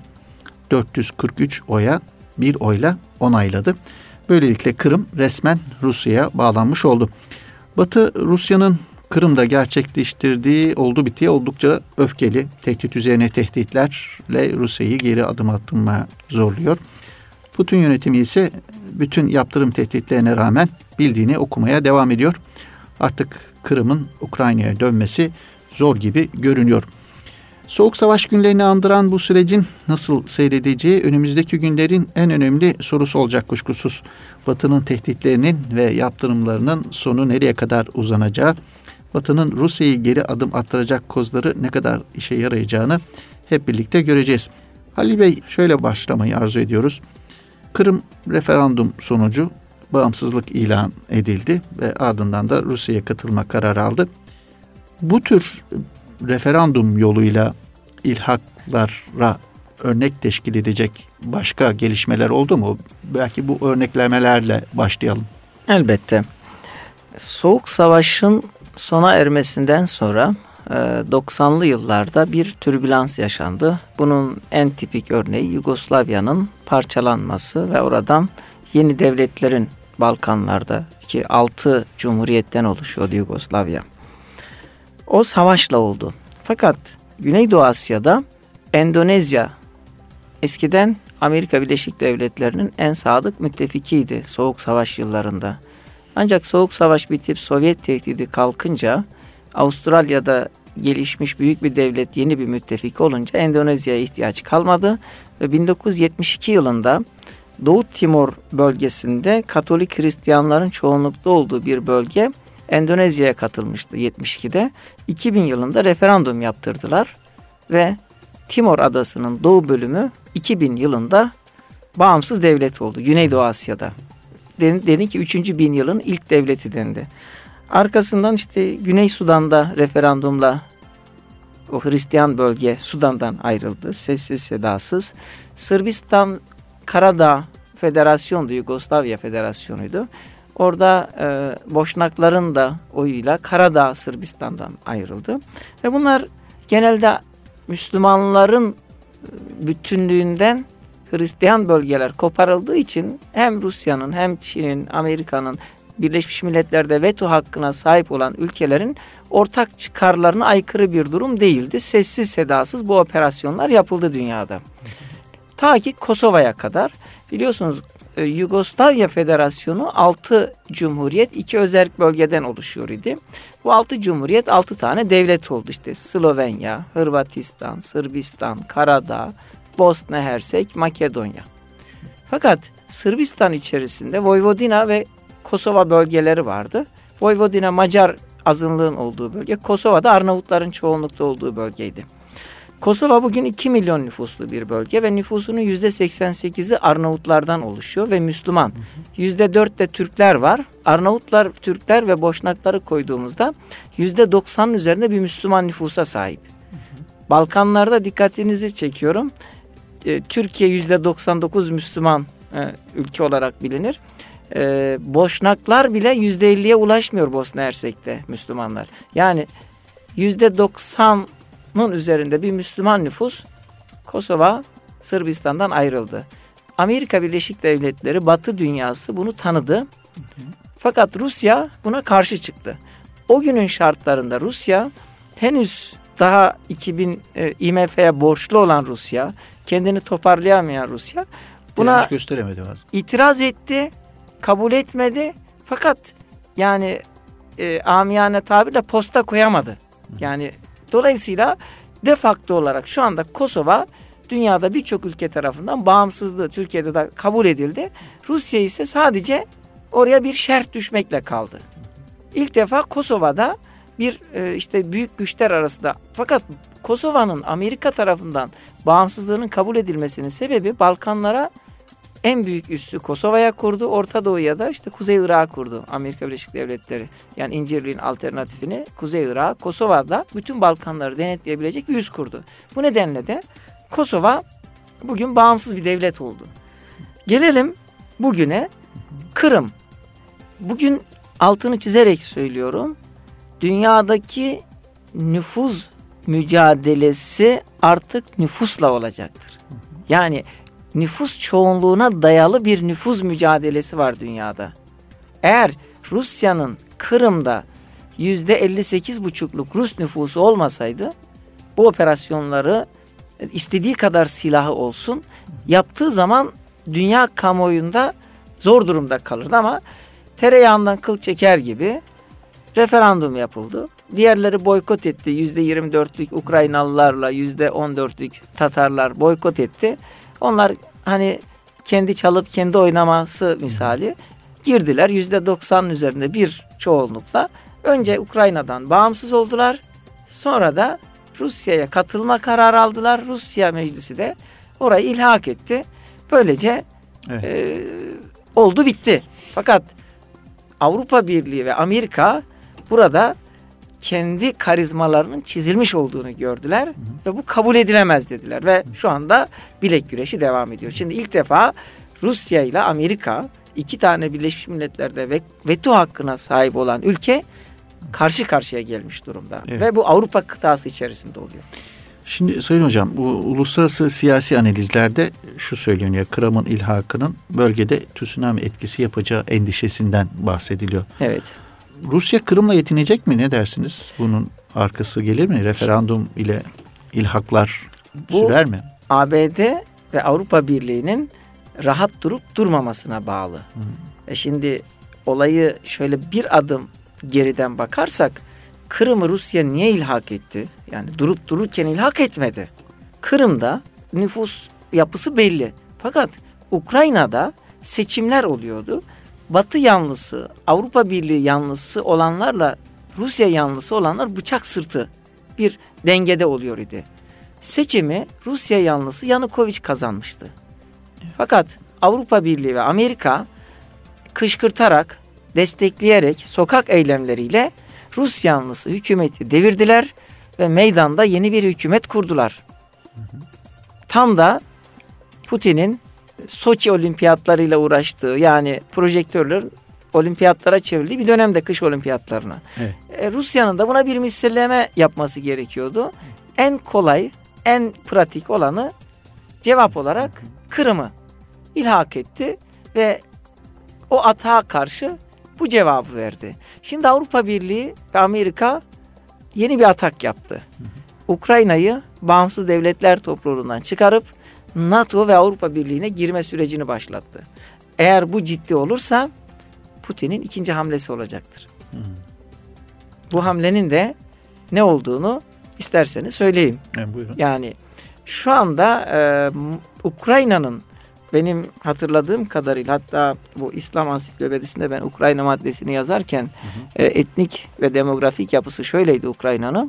443 oya bir oyla onayladı. Böylelikle Kırım resmen Rusya'ya bağlanmış oldu. Batı Rusya'nın Kırım'da gerçekleştirdiği oldu bittiği oldukça öfkeli. Tehdit üzerine tehditlerle Rusya'yı geri adım attırmaya zorluyor. Putin yönetimi ise bütün yaptırım tehditlerine rağmen bildiğini okumaya devam ediyor. Artık Kırım'ın Ukrayna'ya dönmesi zor gibi görünüyor. Soğuk savaş günlerini andıran bu sürecin nasıl seyredeceği önümüzdeki günlerin en önemli sorusu olacak kuşkusuz. Batı'nın tehditlerinin ve yaptırımlarının sonu nereye kadar uzanacağı, Batı'nın Rusya'yı geri adım attıracak kozları ne kadar işe yarayacağını hep birlikte göreceğiz. Halil Bey, şöyle başlamayı arzu ediyoruz. Kırım referandum sonucu bağımsızlık ilan edildi ve ardından da Rusya'ya katılma kararı aldı. Bu tür referandum yoluyla ilhaklara örnek teşkil edecek başka gelişmeler oldu mu? Belki bu örneklemelerle başlayalım. Elbette. Soğuk Savaş'ın sona ermesinden sonra 90'lı yıllarda bir türbülans yaşandı. Bunun en tipik örneği Yugoslavya'nın parçalanması ve oradan yeni devletlerin Balkanlardaki 6 cumhuriyetten oluşuyordu Yugoslavya. O savaşla oldu. Fakat Güneydoğu Asya'da Endonezya eskiden Amerika Birleşik Devletleri'nin en sadık müttefikiydi Soğuk Savaş yıllarında. Ancak Soğuk Savaş bitip Sovyet tehdidi kalkınca Avustralya'da gelişmiş büyük bir devlet yeni bir müttefik olunca Endonezya'ya ihtiyaç kalmadı ve 1972 yılında Doğu Timor bölgesinde Katolik Hristiyanların çoğunlukta olduğu bir bölge Endonezya'ya katılmıştı 72'de. 2000 yılında referandum yaptırdılar ve Timor Adası'nın doğu bölümü 2000 yılında bağımsız devlet oldu Güneydoğu Asya'da. Dedi ki 3. bin yılın ilk devleti dendi. Arkasından işte Güney Sudan'da referandumla o Hristiyan bölge Sudan'dan ayrıldı. Sessiz sedasız. Sırbistan Karadağ Federasyon'du, Yugoslavya Federasyonu'ydu. Orada Boşnakların da oyuyla Karadağ Sırbistan'dan ayrıldı. Ve bunlar genelde Müslümanların bütünlüğünden Hristiyan bölgeler koparıldığı için hem Rusya'nın hem Çin'in, Amerika'nın, Birleşmiş Milletler'de veto hakkına sahip olan ülkelerin ortak çıkarlarına aykırı bir durum değildi. Sessiz sedasız bu operasyonlar yapıldı dünyada. Ta ki Kosova'ya kadar. Biliyorsunuz Yugoslavya Federasyonu 6 cumhuriyet 2 özerk bölgeden oluşuyor idi. Bu 6 cumhuriyet 6 tane devlet oldu. İşte Slovenya, Hırvatistan, Sırbistan, Karadağ, Bosna Hersek, Makedonya. Fakat Sırbistan içerisinde Vojvodina ve Kosova bölgeleri vardı. Vojvodina Macar azınlığın olduğu bölge, Kosova'da Arnavutların çoğunlukta olduğu bölgeydi. Kosova bugün 2 milyon nüfuslu bir bölge ve nüfusunun %88'i Arnavutlardan oluşuyor ve Müslüman. %4 de Türkler var. Arnavutlar, Türkler ve Boşnakları koyduğumuzda %90'ın üzerinde bir Müslüman nüfusa sahip. Balkanlarda dikkatinizi çekiyorum. Türkiye %99 Müslüman ülke olarak bilinir. Boşnaklar bile %50'ye ulaşmıyor Bosna Hersek'te Müslümanlar. Yani %90'ın üzerinde bir Müslüman nüfus Kosova Sırbistan'dan ayrıldı. Amerika Birleşik Devletleri, Batı dünyası bunu tanıdı. Fakat Rusya buna karşı çıktı. o günün şartlarında Rusya henüz daha IMF'ye borçlu olan Rusya, kendini toparlayamayan Rusya buna gösteremedi lazım. İtiraz etti, kabul etmedi. Fakat yani amiyane tabirle posta koyamadı. Yani dolayısıyla de facto olarak şu anda Kosova dünyada birçok ülke tarafından bağımsızlığı Türkiye'de de kabul edildi. Rusya ise sadece oraya bir şerh düşmekle kaldı. İlk defa Kosova'da bir işte büyük güçler arasında, fakat Kosova'nın Amerika tarafından bağımsızlığının kabul edilmesinin sebebi Balkanlara en büyük üssü Kosova'ya kurdu. Orta Doğu'ya da işte Kuzey Irak'a kurdu Amerika Birleşik Devletleri. Yani İncirli'nin alternatifini Kuzey Irak, Kosova'da bütün Balkanları denetleyebilecek bir üs kurdu. Bu nedenle de Kosova bugün bağımsız bir devlet oldu. Gelelim bugüne, Kırım. Bugün altını çizerek söylüyorum. Dünyadaki nüfuz mücadelesi artık nüfusla olacaktır. Yani nüfus çoğunluğuna dayalı bir nüfuz mücadelesi var dünyada. Eğer Rusya'nın Kırım'da %58,5'luk Rus nüfusu olmasaydı, bu operasyonları istediği kadar silahı olsun yaptığı zaman dünya kamuoyunda zor durumda kalırdı, ama tereyağından kıl çeker gibi referandum yapıldı. Diğerleri boykot etti. %24'lük Ukraynalılarla %14'lük Tatarlar boykot etti. Onlar hani kendi çalıp kendi oynaması misali girdiler. %90'ın üzerinde bir çoğunlukla. Önce Ukrayna'dan bağımsız oldular. Sonra da Rusya'ya katılma kararı aldılar. Rusya meclisi de orayı ilhak etti. Böylece oldu bitti. Fakat Avrupa Birliği ve Amerika burada kendi karizmalarının çizilmiş olduğunu gördüler ve bu kabul edilemez dediler ve şu anda bilek güreşi devam ediyor. Şimdi ilk defa Rusya ile Amerika, iki tane Birleşmiş Milletler'de veto hakkına sahip olan ülke karşı karşıya gelmiş durumda. Evet. Ve bu Avrupa kıtası içerisinde oluyor. Şimdi Sayın Hocam, bu uluslararası siyasi analizlerde şu söyleniyor: Kırım'ın ilhakının bölgede tsunami etkisi yapacağı endişesinden bahsediliyor. Evet. Rusya Kırım'la yetinecek mi? Ne dersiniz? Bunun arkası gelir mi? Referandum ile ilhaklar sürer mi? ABD ve Avrupa Birliği'nin rahat durup durmamasına bağlı. Şimdi olayı şöyle bir adım geriden bakarsak, Kırım'ı Rusya niye ilhak etti? Yani durup dururken ilhak etmedi. Kırım'da nüfus yapısı belli. Fakat Ukrayna'da seçimler oluyordu. Batı yanlısı, Avrupa Birliği yanlısı olanlarla Rusya yanlısı olanlar bıçak sırtı bir dengede oluyor idi. Seçimi Rusya yanlısı Yanukovych kazanmıştı. Fakat Avrupa Birliği ve Amerika kışkırtarak, destekleyerek, sokak eylemleriyle Rus yanlısı hükümeti devirdiler ve meydanda yeni bir hükümet kurdular. Tam da Putin'in Soçi olimpiyatlarıyla uğraştığı, yani projektörler olimpiyatlara çevrildiği bir dönemde, kış olimpiyatlarına. Evet. Rusya'nın da buna bir misilleme yapması gerekiyordu. En kolay, en pratik olanı cevap olarak Kırım'ı ilhak etti ve o atağa karşı bu cevabı verdi. Şimdi Avrupa Birliği ve Amerika yeni bir atak yaptı. Ukrayna'yı bağımsız devletler topluluğundan çıkarıp NATO ve Avrupa Birliği'ne girme sürecini başlattı. Eğer bu ciddi olursa Putin'in ikinci hamlesi olacaktır. Bu hamlenin de ne olduğunu isterseniz söyleyeyim. Buyurun. Yani şu anda Ukrayna'nın, benim hatırladığım kadarıyla, hatta bu İslam Ansiklopedisinde ben Ukrayna maddesini yazarken etnik ve demografik yapısı şöyleydi Ukrayna'nın.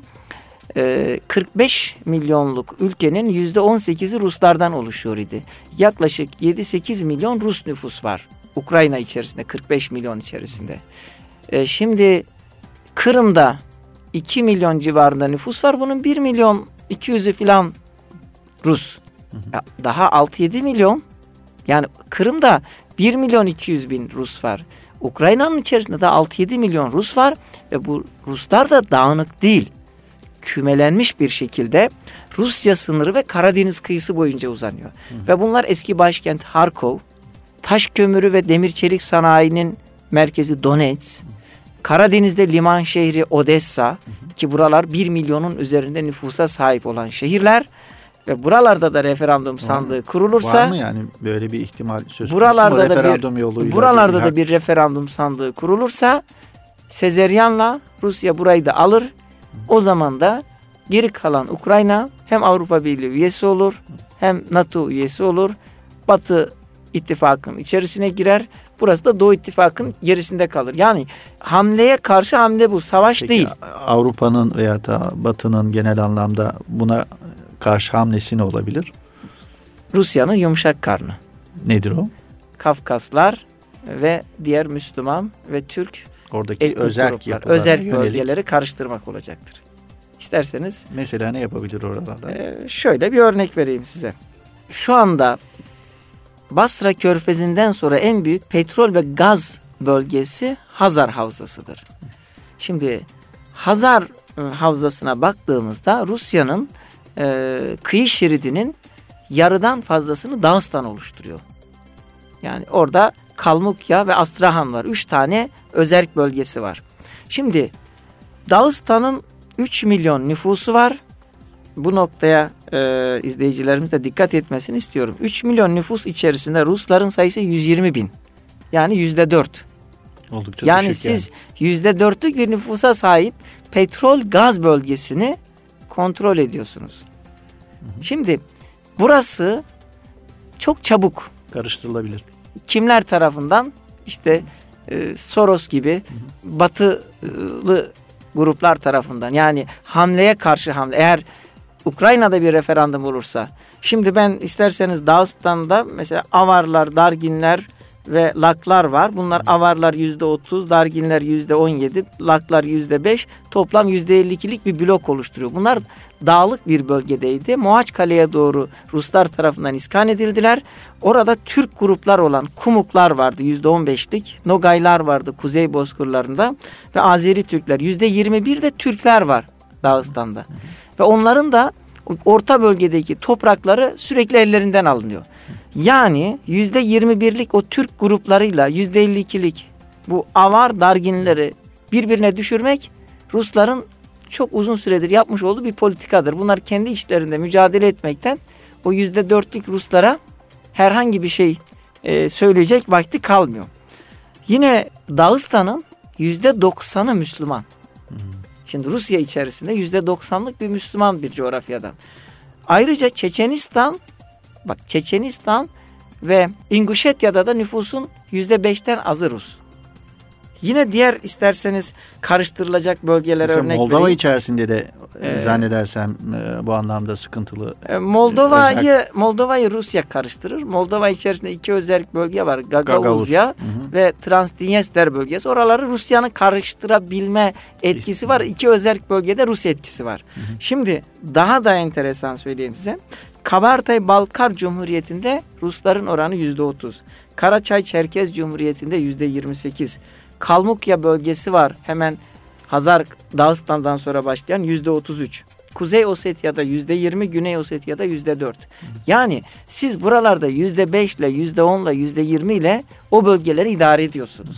45 milyonluk ülkenin %18'i Ruslardan oluşuyor idi. Yaklaşık 7-8 milyon Rus nüfus var Ukrayna içerisinde, 45 milyon içerisinde. Şimdi Kırım'da 2 milyon civarında nüfus var. Bunun 1 milyon 200'ü filan Rus. Daha 6-7 milyon. Yani Kırım'da 1 milyon 200 bin Rus var. Ukrayna'nın içerisinde de 6-7 milyon Rus var ve bu Ruslar da dağınık değil. Kümelenmiş bir şekilde Rusya sınırı ve Karadeniz kıyısı boyunca uzanıyor. Ve bunlar eski başkent Harkov, taş kömürü ve demir çelik sanayinin merkezi Donetsk, Karadeniz'de liman şehri Odessa, ki buralar 1 milyonun üzerinde nüfusa sahip olan şehirler ve buralarda da referandum sandığı kurulursa, var mı yani böyle bir ihtimal söz konusu? Buralarda da bir referandum sandığı kurulursa sezeryanla Rusya burayı da alır. O zaman da geri kalan Ukrayna hem Avrupa Birliği üyesi olur, hem NATO üyesi olur. Batı ittifakın içerisine girer. Burası da Doğu ittifakın gerisinde kalır. Yani hamleye karşı hamle bu. Savaş değil. Avrupa'nın veya da Batı'nın genel anlamda buna karşı hamlesi ne olabilir? Rusya'nın yumuşak karnı. Nedir o? Kafkaslar ve diğer Müslüman ve Türk oradaki özerk bölgeleri karıştırmak olacaktır. İsterseniz mesela ne yapabilir oralarda? Şöyle bir örnek vereyim size. Şu anda Basra Körfezi'nden sonra en büyük petrol ve gaz bölgesi Hazar Havzası'dır. Şimdi Hazar Havzası'na baktığımızda Rusya'nın kıyı şeridinin yarıdan fazlasını Dağıstan oluşturuyor. Yani orada Kalmukya ve Astrahan var. 3 tane özerk bölgesi var. Şimdi Dağıstan'ın 3 milyon nüfusu var. Bu noktaya izleyicilerimiz de dikkat etmesini istiyorum. 3 milyon nüfus içerisinde Rusların sayısı 120 bin. Yani %4. Oldukça yani düşük siz %4'lük bir nüfusa sahip petrol gaz bölgesini kontrol ediyorsunuz. Şimdi burası çok çabuk karıştırılabilir. Kimler tarafından? İşte Soros gibi batılı gruplar tarafından. Yani hamleye karşı hamle. Eğer Ukrayna'da bir referandum olursa, şimdi ben isterseniz Dağıstan'da mesela Avarlar, Darginler ve Laklar var. Bunlar Avarlar %30, Darginler %17, Laklar %5, toplam %52'lik bir blok oluşturuyor. Bunlar dağlık bir bölgedeydi. Mohaçkale'ye doğru Ruslar tarafından iskan edildiler. Orada Türk gruplar olan Kumuklar vardı %15'lik, Nogaylar vardı Kuzey Bozkırlarında ve Azeri Türkler. %21 de Türkler var Dağıstan'da. Ve onların da orta bölgedeki toprakları sürekli ellerinden alınıyor. Yani %21'lik o Türk gruplarıyla %52'lik bu Avar Darginleri birbirine düşürmek Rusların çok uzun süredir yapmış olduğu bir politikadır. Bunlar kendi içlerinde mücadele etmekten o %4'lük Ruslara herhangi bir şey söyleyecek vakti kalmıyor. Yine Dağıstan'ın %90'ı Müslüman. Şimdi Rusya içerisinde %90'lık bir Müslüman bir coğrafyadan. Ayrıca Çeçenistan ve İnguşetya'da da nüfusun %5'ten azı Rus. Yine diğer isterseniz karıştırılacak bölgelere mesela örnek Moldova vereyim. içerisinde de zannedersem bu anlamda sıkıntılı. Moldova'yı Rusya karıştırır. Moldova içerisinde 2 özerk bölge var. Gagauzya ve Transdniester bölgesi. Oraları Rusya'nın karıştırabilme etkisi var. 2 özerk bölgede Rus etkisi var. Şimdi daha da enteresan söyleyeyim size. Kabartay-Balkar Cumhuriyeti'nde Rusların oranı %30. Karaçay-Çerkez Cumhuriyeti'nde %28. Kalmukya bölgesi var. Hemen Hazar Dağıstan'dan sonra başlayan %33. Kuzey Osetya'da %20, Güney Osetya'da %4. Yani siz buralarda %5 ile %10 ile %20 ile o bölgeleri idare ediyorsunuz.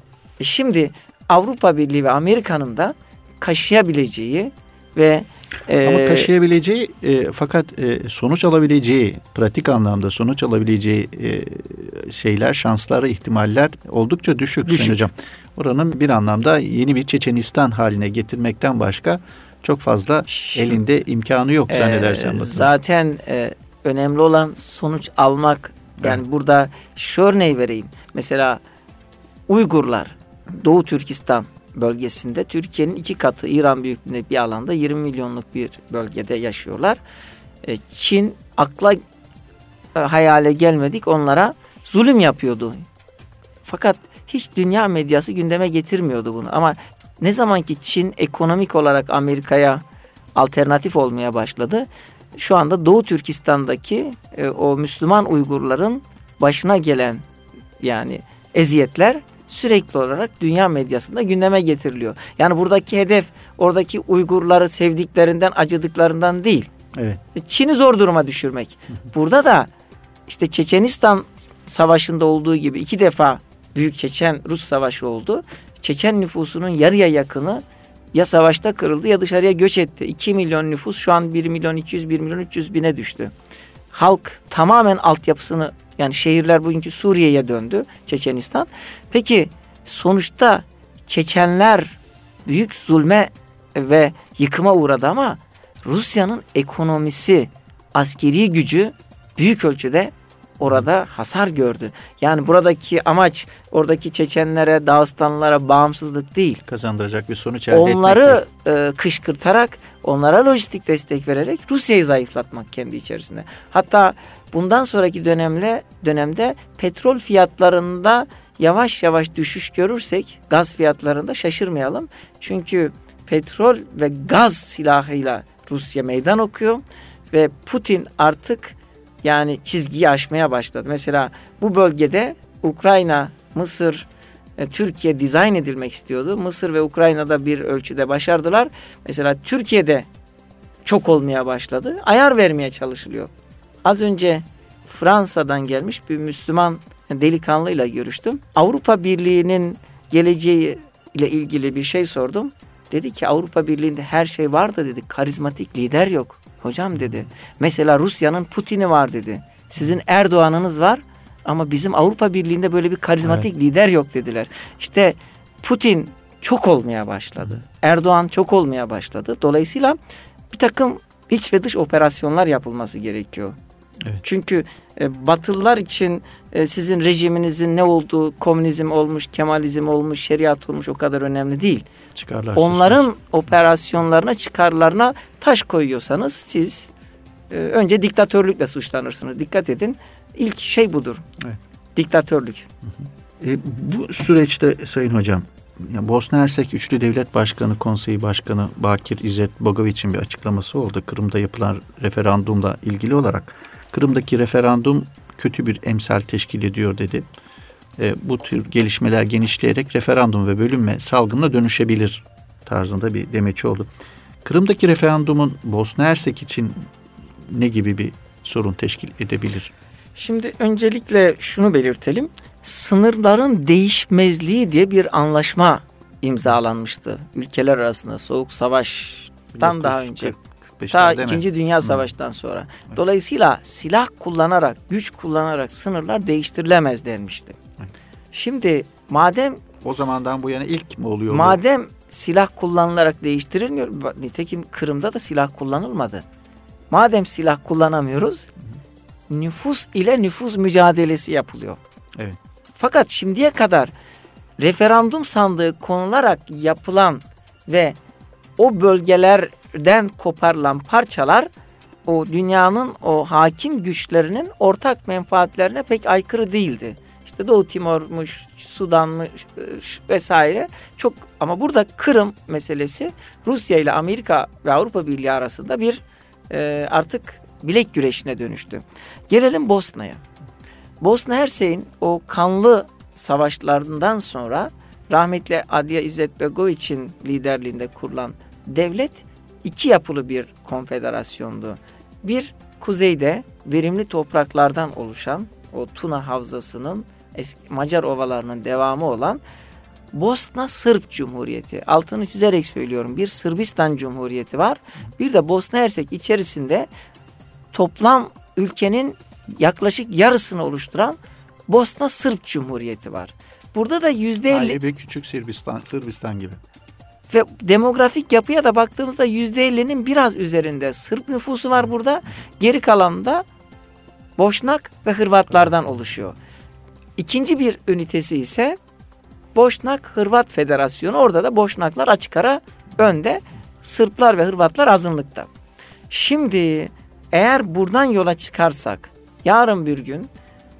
Şimdi Avrupa Birliği ve Amerika'nın da kaşıyabileceği ve ama kaşıyabileceği fakat sonuç alabileceği, pratik anlamda sonuç alabileceği şeyler, şansları, ihtimaller oldukça düşük. Sayın Hocam. Oranın bir anlamda yeni bir Çeçenistan haline getirmekten başka çok fazla elinde imkanı yok zannedersem. Zaten önemli olan sonuç almak. Yani burada şu örneği vereyim. Mesela Uygurlar, Doğu Türkistan bölgesinde Türkiye'nin 2 katı İran büyüklüğünde bir alanda 20 milyonluk bir bölgede yaşıyorlar. Çin akla hayale gelmedik onlara zulüm yapıyordu. Fakat hiç dünya medyası gündeme getirmiyordu bunu. Ama ne zaman ki Çin ekonomik olarak Amerika'ya alternatif olmaya başladı, şu anda Doğu Türkistan'daki o Müslüman Uygurların başına gelen yani eziyetler sürekli olarak dünya medyasında gündeme getiriliyor. Yani buradaki hedef oradaki Uygurları sevdiklerinden, acıdıklarından değil. Evet. Çin'i zor duruma düşürmek. Burada da işte Çeçenistan Savaşı'nda olduğu gibi 2 defa Büyük Çeçen-Rus Savaşı oldu. Çeçen nüfusunun yarıya yakını ya savaşta kırıldı ya dışarıya göç etti. 2 milyon nüfus şu an 1 milyon 200, 1 milyon 300 bine düştü. Halk tamamen altyapısını, yani şehirler bugünkü Suriye'ye döndü, Çeçenistan. Peki sonuçta Çeçenler büyük zulme ve yıkıma uğradı ama Rusya'nın ekonomisi, askeri gücü büyük ölçüde orada hasar gördü. Yani buradaki amaç oradaki Çeçenlere, Dağıstanlılara bağımsızlık değil. Kazandıracak bir sonuç elde etmek. Onları kışkırtarak, onlara lojistik destek vererek Rusya'yı zayıflatmak kendi içerisinde. Hatta bundan sonraki dönemde petrol fiyatlarında yavaş yavaş düşüş görürsek gaz fiyatlarında şaşırmayalım. Çünkü petrol ve gaz silahıyla Rusya meydan okuyor ve Putin artık yani çizgiyi aşmaya başladı. Mesela bu bölgede Ukrayna, Mısır, Türkiye dizayn edilmek istiyordu. Mısır ve Ukrayna'da bir ölçüde başardılar. Mesela Türkiye'de çok olmaya başladı. Ayar vermeye çalışılıyor. Az önce Fransa'dan gelmiş bir Müslüman delikanlıyla görüştüm. Avrupa Birliği'nin geleceği ile ilgili bir şey sordum. Dedi ki Avrupa Birliği'nde her şey var da dedi, karizmatik lider yok. Hocam dedi, mesela Rusya'nın Putin'i var dedi. Sizin Erdoğan'ınız var ama bizim Avrupa Birliği'nde böyle bir karizmatik lider yok dediler. İşte Putin çok olmaya başladı. Erdoğan çok olmaya başladı. Dolayısıyla bir takım iç ve dış operasyonlar yapılması gerekiyor. Evet. Çünkü Batılılar için sizin rejiminizin ne olduğu, komünizm olmuş, Kemalizm olmuş, şeriat olmuş o kadar önemli değil. Onların operasyonlarına, çıkarlarına taş koyuyorsanız siz önce diktatörlükle suçlanırsınız. Dikkat edin, ilk şey budur. Evet. Diktatörlük. Bu süreçte Sayın Hocam, yani Bosna Hersek Üçlü Devlet Başkanı, Konseyi Başkanı Bakir İzzet Bogoviç'in bir açıklaması oldu. Kırım'da yapılan referandumla ilgili olarak Kırım'daki referandum kötü bir emsal teşkil ediyor dedi. Bu tür gelişmeler genişleyerek referandum ve bölünme salgınına dönüşebilir tarzında bir demeci oldu. Kırım'daki referandumun Bosna Hersek için ne gibi bir sorun teşkil edebilir? Şimdi öncelikle şunu belirtelim. Sınırların değişmezliği diye bir anlaşma imzalanmıştı. Ülkeler arasında Soğuk Savaş'tan daha önce. Ta 2. Dünya Savaşı'ndan sonra. Evet. Dolayısıyla silah kullanarak, güç kullanarak sınırlar değiştirilemez denmişti. Evet. Şimdi madem... O zamandan bu yana ilk mi oluyor? Madem silah kullanılarak değiştirilmiyor, nitekim Kırım'da da silah kullanılmadı. Madem silah kullanamıyoruz, nüfus ile nüfus mücadelesi yapılıyor. Evet. Fakat şimdiye kadar referandum sandığı konularak yapılan ve o bölgelerden koparılan parçalar o dünyanın o hakim güçlerinin ortak menfaatlerine pek aykırı değildi. İşte Doğu Timor'muş, Sudan'mış vesaire çok, ama burada Kırım meselesi Rusya ile Amerika ve Avrupa Birliği arasında bir artık bilek güreşine dönüştü. Gelelim Bosna'ya. Bosna Hersek'in o kanlı savaşlarından sonra rahmetli Adija İzetbegoviç'in liderliğinde kurulan devlet iki yapılı bir konfederasyondu. Bir, kuzeyde verimli topraklardan oluşan o Tuna Havzası'nın eski Macar ovalarının devamı olan Bosna Sırp Cumhuriyeti. Altını çizerek söylüyorum, bir Sırbistan Cumhuriyeti var. Bir de Bosna Hersek içerisinde toplam ülkenin yaklaşık yarısını oluşturan Bosna Sırp Cumhuriyeti var. Burada da %50... bir küçük Sırbistan gibi. Ve demografik yapıya da baktığımızda %50'nin biraz üzerinde Sırp nüfusu var burada. Geri kalan da Boşnak ve Hırvatlardan oluşuyor. İkinci bir ünitesi ise Boşnak-Hırvat Federasyonu. Orada da Boşnaklar açık ara önde, Sırplar ve Hırvatlar azınlıkta. Şimdi eğer buradan yola çıkarsak yarın bir gün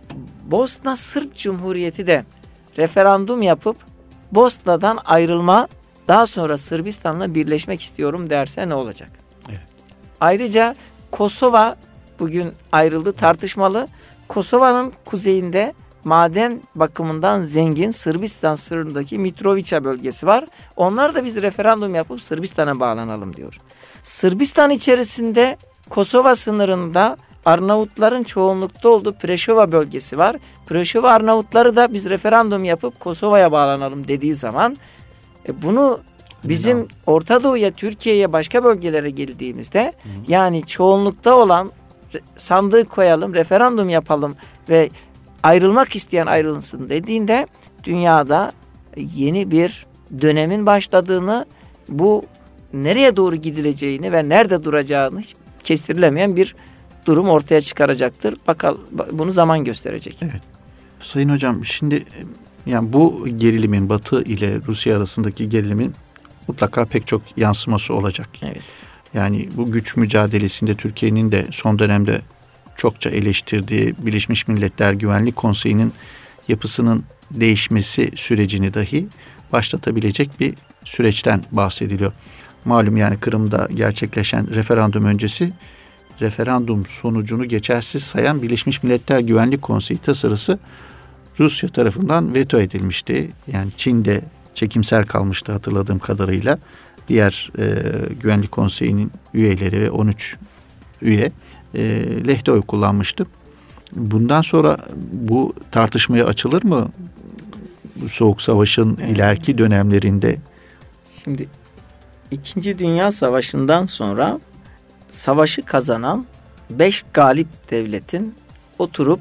Bosna Sırp Cumhuriyeti de referandum yapıp Bosna'dan ayrılma, daha sonra Sırbistan'la birleşmek istiyorum derse ne olacak? Evet. Ayrıca Kosova bugün ayrıldı, tartışmalı. Kosova'nın kuzeyinde maden bakımından zengin Sırbistan sınırındaki Mitrovica bölgesi var. Onlar da biz referandum yapıp Sırbistan'a bağlanalım diyor. Sırbistan içerisinde Kosova sınırında Arnavutların çoğunlukta olduğu Prešova bölgesi var. Prešova Arnavutları da biz referandum yapıp Kosova'ya bağlanalım dediği zaman bunu bizim Orta Doğu'ya, Türkiye'ye, başka bölgelere geldiğimizde yani çoğunlukta olan sandığı koyalım, referandum yapalım ve ayrılmak isteyen ayrılsın dediğinde dünyada yeni bir dönemin başladığını, bu nereye doğru gidileceğini ve nerede duracağını hiç kestirilemeyen bir durum ortaya çıkaracaktır. Bakalım, bunu zaman gösterecek. Evet. Sayın Hocam, şimdi yani bu gerilimin, Batı ile Rusya arasındaki gerilimin mutlaka pek çok yansıması olacak. Evet. Yani bu güç mücadelesinde Türkiye'nin de son dönemde çokça eleştirdiği Birleşmiş Milletler Güvenlik Konseyi'nin yapısının değişmesi sürecini dahi başlatabilecek bir süreçten bahsediliyor. Malum yani Kırım'da gerçekleşen referandum öncesi referandum sonucunu geçersiz sayan Birleşmiş Milletler Güvenlik Konseyi tasarısı Rusya tarafından veto edilmişti. Yani Çin de çekimser kalmıştı hatırladığım kadarıyla. Diğer Güvenlik Konseyi'nin üyeleri ve 13 üye lehte oy kullanmıştı. Bundan sonra bu tartışmaya açılır mı? Soğuk Savaş'ın ileriki dönemlerinde. Şimdi 2. Dünya Savaşı'ndan sonra savaşı kazanan 5 galip devletin oturup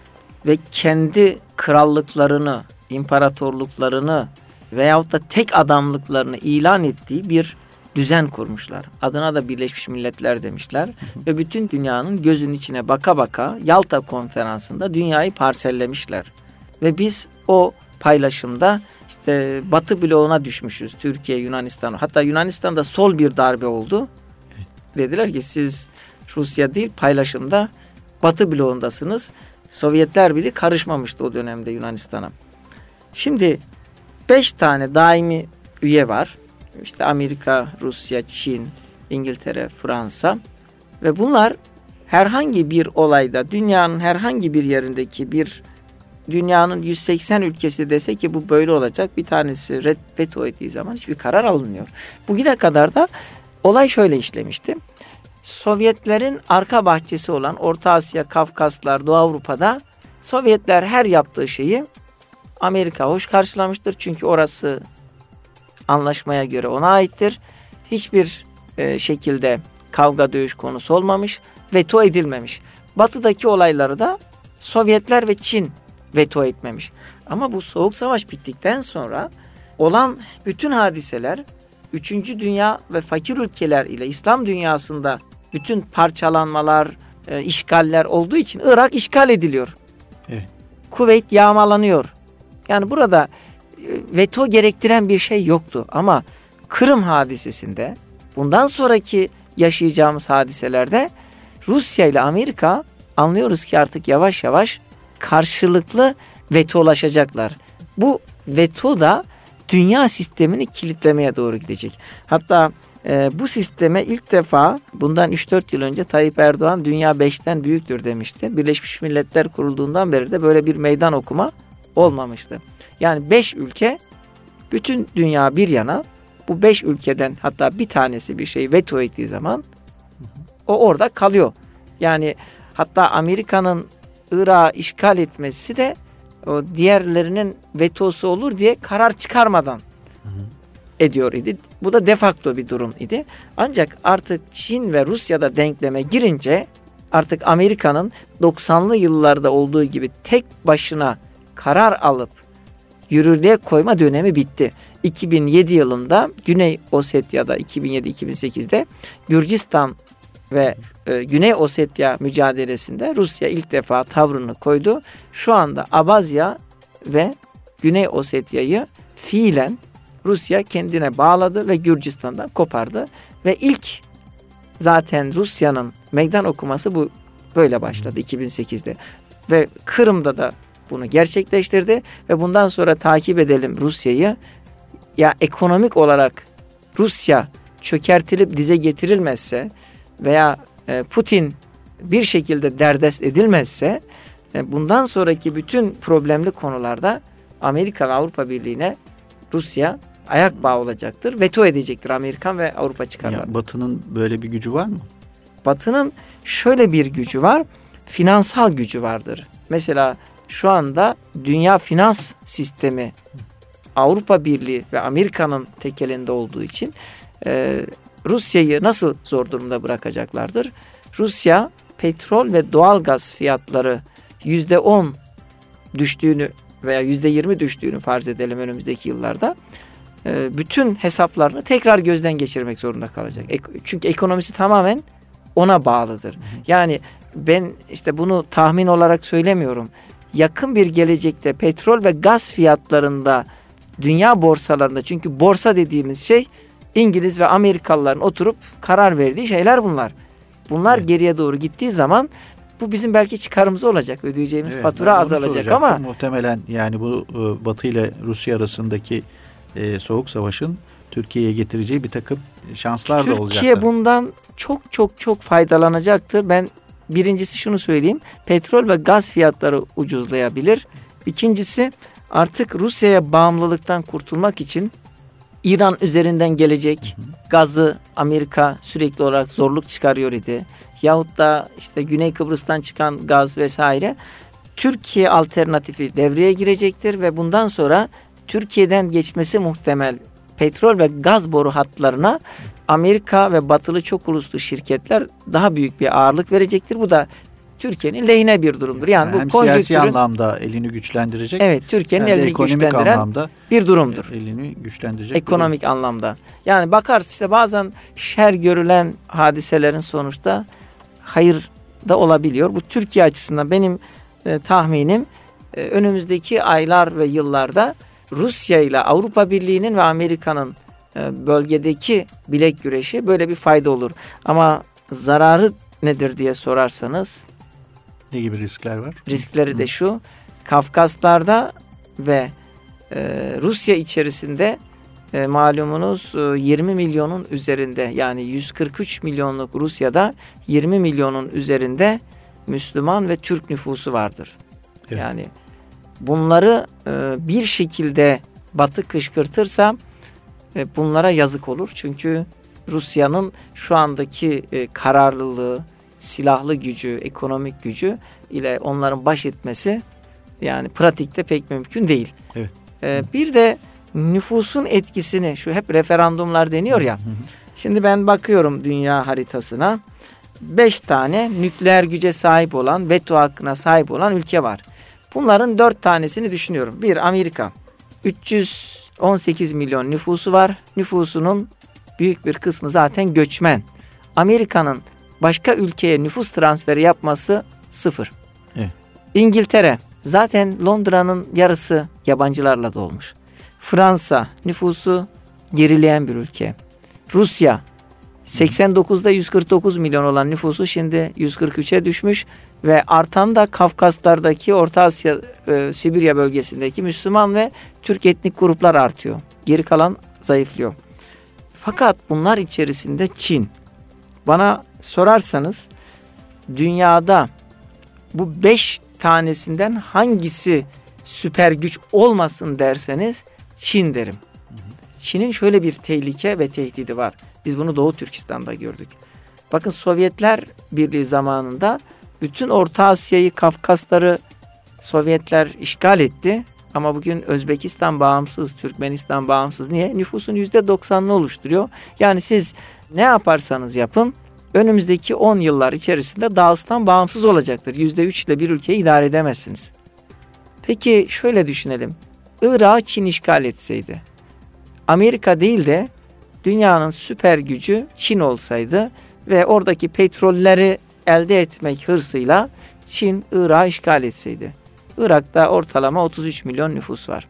ve kendi krallıklarını, imparatorluklarını veyahut da tek adamlıklarını ilan ettiği bir düzen kurmuşlar. Adına da Birleşmiş Milletler demişler. Ve bütün dünyanın gözünün içine baka baka Yalta Konferansı'nda dünyayı parsellemişler. Ve biz o paylaşımda işte Batı bloğuna düşmüşüz. Türkiye, Yunanistan. Hatta Yunanistan'da sol bir darbe oldu. Dediler ki siz Rusya değil, paylaşımda Batı bloğundasınız. Sovyetler bile karışmamıştı o dönemde Yunanistan'a. Şimdi 5 tane daimi üye var. İşte Amerika, Rusya, Çin, İngiltere, Fransa ve bunlar herhangi bir olayda dünyanın herhangi bir yerindeki bir dünyanın 180 ülkesi dese ki bu böyle olacak, bir tanesi veto ettiği zaman hiçbir karar alınmıyor. Bugüne kadar da olay şöyle işlemişti. Sovyetlerin arka bahçesi olan Orta Asya, Kafkaslar, Doğu Avrupa'da Sovyetler her yaptığı şeyi Amerika hoş karşılamıştır. Çünkü orası anlaşmaya göre ona aittir. Hiçbir şekilde kavga dövüş konusu olmamış, veto edilmemiş. Batı'daki olayları da Sovyetler ve Çin veto etmemiş. Ama bu Soğuk Savaş bittikten sonra olan bütün hadiseler 3. Dünya ve fakir ülkeler ile İslam dünyasında bütün parçalanmalar, işgaller olduğu için Irak işgal ediliyor. Evet. Kuveyt yağmalanıyor. Yani burada veto gerektiren bir şey yoktu. Ama Kırım hadisesinde, bundan sonraki yaşayacağımız hadiselerde Rusya ile Amerika anlıyoruz ki artık yavaş yavaş karşılıklı vetolaşacaklar. Bu veto da dünya sistemini kilitlemeye doğru gidecek. Hatta bu sisteme ilk defa bundan 3-4 yıl önce Tayyip Erdoğan dünya 5'ten büyüktür demişti. Birleşmiş Milletler kurulduğundan beri de böyle bir meydan okuma olmamıştı. Yani 5 ülke, bütün dünya bir yana, bu 5 ülkeden hatta bir tanesi bir şeyi veto ettiği zaman o orada kalıyor. Yani hatta Amerika'nın Irak'ı işgal etmesi de o diğerlerinin vetosu olur diye karar çıkarmadan ediyor idi. Bu da de facto bir durum idi. Ancak artık Çin ve Rusya'da denkleme girince artık Amerika'nın 90'lı yıllarda olduğu gibi tek başına karar alıp yürürlüğe koyma dönemi bitti. 2007 yılında Güney Osetya'da 2007-2008'de Gürcistan ve Güney Ossetya mücadelesinde Rusya ilk defa tavrını koydu. Şu anda Abazya ve Güney Osetya'yı fiilen Rusya kendine bağladı ve Gürcistan'dan kopardı. Ve ilk zaten Rusya'nın meydan okuması bu böyle başladı 2008'de. Ve Kırım'da da bunu gerçekleştirdi ve bundan sonra takip edelim Rusya'yı. Ya ekonomik olarak Rusya çökertilip dize getirilmezse veya Putin bir şekilde derdest edilmezse bundan sonraki bütün problemli konularda Amerika ve Avrupa Birliği'ne Rusya ayak bağı olacaktır. Veto edecektir Amerikan ve Avrupa çıkarları. Batı'nın böyle bir gücü var mı? Batı'nın şöyle bir gücü var. Finansal gücü vardır. Mesela şu anda dünya finans sistemi Avrupa Birliği ve Amerika'nın tek elinde olduğu için Rusya'yı nasıl zor durumda bırakacaklardır? Rusya petrol ve doğalgaz fiyatları %10 düştüğünü veya %20 düştüğünü farz edelim önümüzdeki yıllarda. Bütün hesaplarını tekrar gözden geçirmek zorunda kalacak. Çünkü ekonomisi tamamen ona bağlıdır. Yani ben işte bunu tahmin olarak söylemiyorum. Yakın bir gelecekte petrol ve gaz fiyatlarında dünya borsalarında, çünkü borsa dediğimiz şey İngiliz ve Amerikalıların oturup karar verdiği şeyler bunlar. Bunlar geriye doğru gittiği zaman bu bizim belki çıkarımız olacak. Ödeyeceğimiz fatura azalacak ama muhtemelen yani bu Batı ile Rusya arasındaki soğuk savaşın Türkiye'ye getireceği bir takım şanslar da olacaktır. Türkiye bundan çok faydalanacaktır. Ben birincisi şunu söyleyeyim. Petrol ve gaz fiyatları ucuzlayabilir. İkincisi, artık Rusya'ya bağımlılıktan kurtulmak için İran üzerinden gelecek gazı Amerika sürekli olarak zorluk çıkarıyor idi. Yahut da işte Güney Kıbrıs'tan çıkan gaz vesaire, Türkiye alternatifi devreye girecektir ve bundan sonra Türkiye'den geçmesi muhtemel petrol ve gaz boru hatlarına Amerika ve batılı çok uluslu şirketler daha büyük bir ağırlık verecektir. Bu da Türkiye'nin lehine bir durumdur. Yani hem bu siyasi anlamda elini güçlendirecek. Evet, Türkiye'nin elini güçlendiren anlamda bir durumdur. Elini güçlendirecek. Ekonomik anlamda. Yani bakarsın işte bazen şer görülen hadiselerin sonuçta hayır da olabiliyor. Bu Türkiye açısından benim tahminim önümüzdeki aylar ve yıllarda Rusya ile Avrupa Birliği'nin ve Amerika'nın bölgedeki bilek güreşi böyle bir fayda olur. Ama zararı nedir diye sorarsanız, ne gibi riskler var? Riskleri de şu: Kafkaslar'da ve Rusya içerisinde malumunuz 20 milyonun üzerinde, yani 143 milyonluk Rusya'da 20 milyonun üzerinde Müslüman ve Türk nüfusu vardır. Evet. Yani bunları bir şekilde Batı kışkırtırsa bunlara yazık olur. Çünkü Rusya'nın şu andaki kararlılığı, silahlı gücü, ekonomik gücü ile onların baş etmesi yani pratikte pek mümkün değil. Evet. Bir de nüfusun etkisini, şu hep referandumlar deniyor ya. Şimdi ben bakıyorum dünya haritasına. 5 tane nükleer güce sahip olan, veto hakkına sahip olan ülke var. Bunların 4 tanesini düşünüyorum. Bir, Amerika. 318 milyon nüfusu var. Nüfusunun büyük bir kısmı zaten göçmen. Amerika'nın başka ülkeye nüfus transferi yapması 0. Evet. İngiltere, zaten Londra'nın yarısı yabancılarla dolmuş. Fransa, nüfusu gerileyen bir ülke. Rusya, 89'da 149 milyon olan nüfusu şimdi 143'e düşmüş ve artan da Kafkaslardaki, Orta Asya, Sibirya bölgesindeki Müslüman ve Türk etnik gruplar artıyor. Geri kalan zayıflıyor. Fakat bunlar içerisinde Çin. Bana sorarsanız dünyada bu 5 tanesinden hangisi süper güç olmasın derseniz Çin derim. Çin'in şöyle bir tehlike ve tehdidi var. Biz bunu Doğu Türkistan'da gördük. Bakın, Sovyetler Birliği zamanında bütün Orta Asya'yı, Kafkasları Sovyetler işgal etti. Ama bugün Özbekistan bağımsız, Türkmenistan bağımsız. Niye? Nüfusun %90'ını oluşturuyor. Yani siz ne yaparsanız yapın, önümüzdeki 10 yıllar içerisinde Dağıstan bağımsız olacaktır. %3 ile bir ülkeyi idare edemezsiniz. Peki şöyle düşünelim. Irak'ı Çin işgal etseydi, Amerika değil de dünyanın süper gücü Çin olsaydı ve oradaki petrolleri elde etmek hırsıyla Çin Irak'ı işgal etseydi. Irak'ta ortalama 33 milyon nüfus var.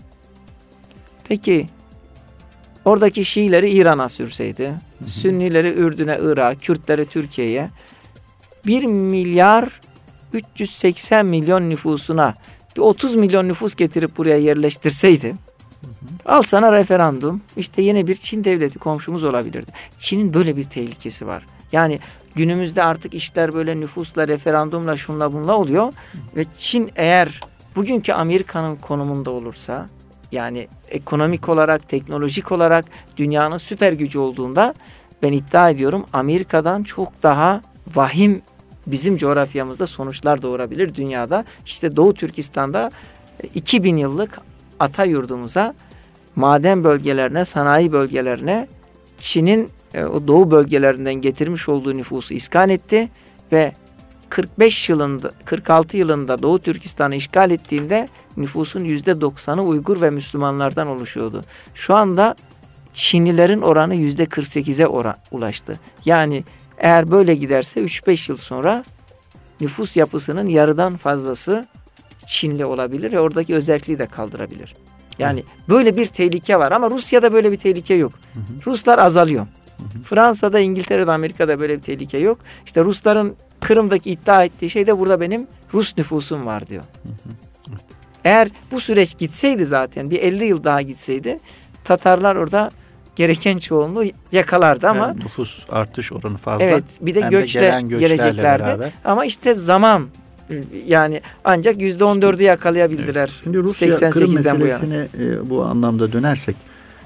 Peki oradaki Şiileri İran'a sürseydi, Sünnileri Ürdün'e, Irak'a, Kürtleri Türkiye'ye, 1 milyar 380 milyon nüfusuna bir 30 milyon nüfus getirip buraya yerleştirseydi, al sana referandum, işte yine bir Çin devleti komşumuz olabilirdi. Çin'in böyle bir tehlikesi var. Yani günümüzde artık işler böyle nüfusla, referandumla, şunla bunla oluyor. Ve Çin eğer bugünkü Amerika'nın konumunda olursa, yani ekonomik olarak, teknolojik olarak dünyanın süper gücü olduğunda, ben iddia ediyorum Amerika'dan çok daha vahim bizim coğrafyamızda sonuçlar doğurabilir dünyada. İşte Doğu Türkistan'da 2000 yıllık ata yurdumuza, maden bölgelerine, sanayi bölgelerine Çin'in o doğu bölgelerinden getirmiş olduğu nüfusu iskan etti ve 46 yılında Doğu Türkistan'ı işgal ettiğinde nüfusun %90'ı Uygur ve Müslümanlardan oluşuyordu. Şu anda Çinlilerin oranı %48'e ulaştı. Yani eğer böyle giderse 3-5 yıl sonra nüfus yapısının yarıdan fazlası Çinli olabilir ve oradaki özelliği de kaldırabilir. Yani böyle bir tehlike var ama Rusya'da böyle bir tehlike yok. Ruslar azalıyor. Fransa'da, İngiltere'de, Amerika'da böyle bir tehlike yok. İşte Rusların Kırım'daki iddia ettiği şey de burada benim Rus nüfusum var diyor. Eğer bu süreç gitseydi zaten bir 50 yıl daha gitseydi Tatarlar orada gereken çoğunluğu yakalardı ama yani nüfus artış oranı fazla. Evet, bir de göçle geleceklerdi. Beraber. Ama işte zaman, yani ancak %14'ü yakalayabildiler. Evet. Şimdi Rusya 88'den Kırım meselesine bu anlamda dönersek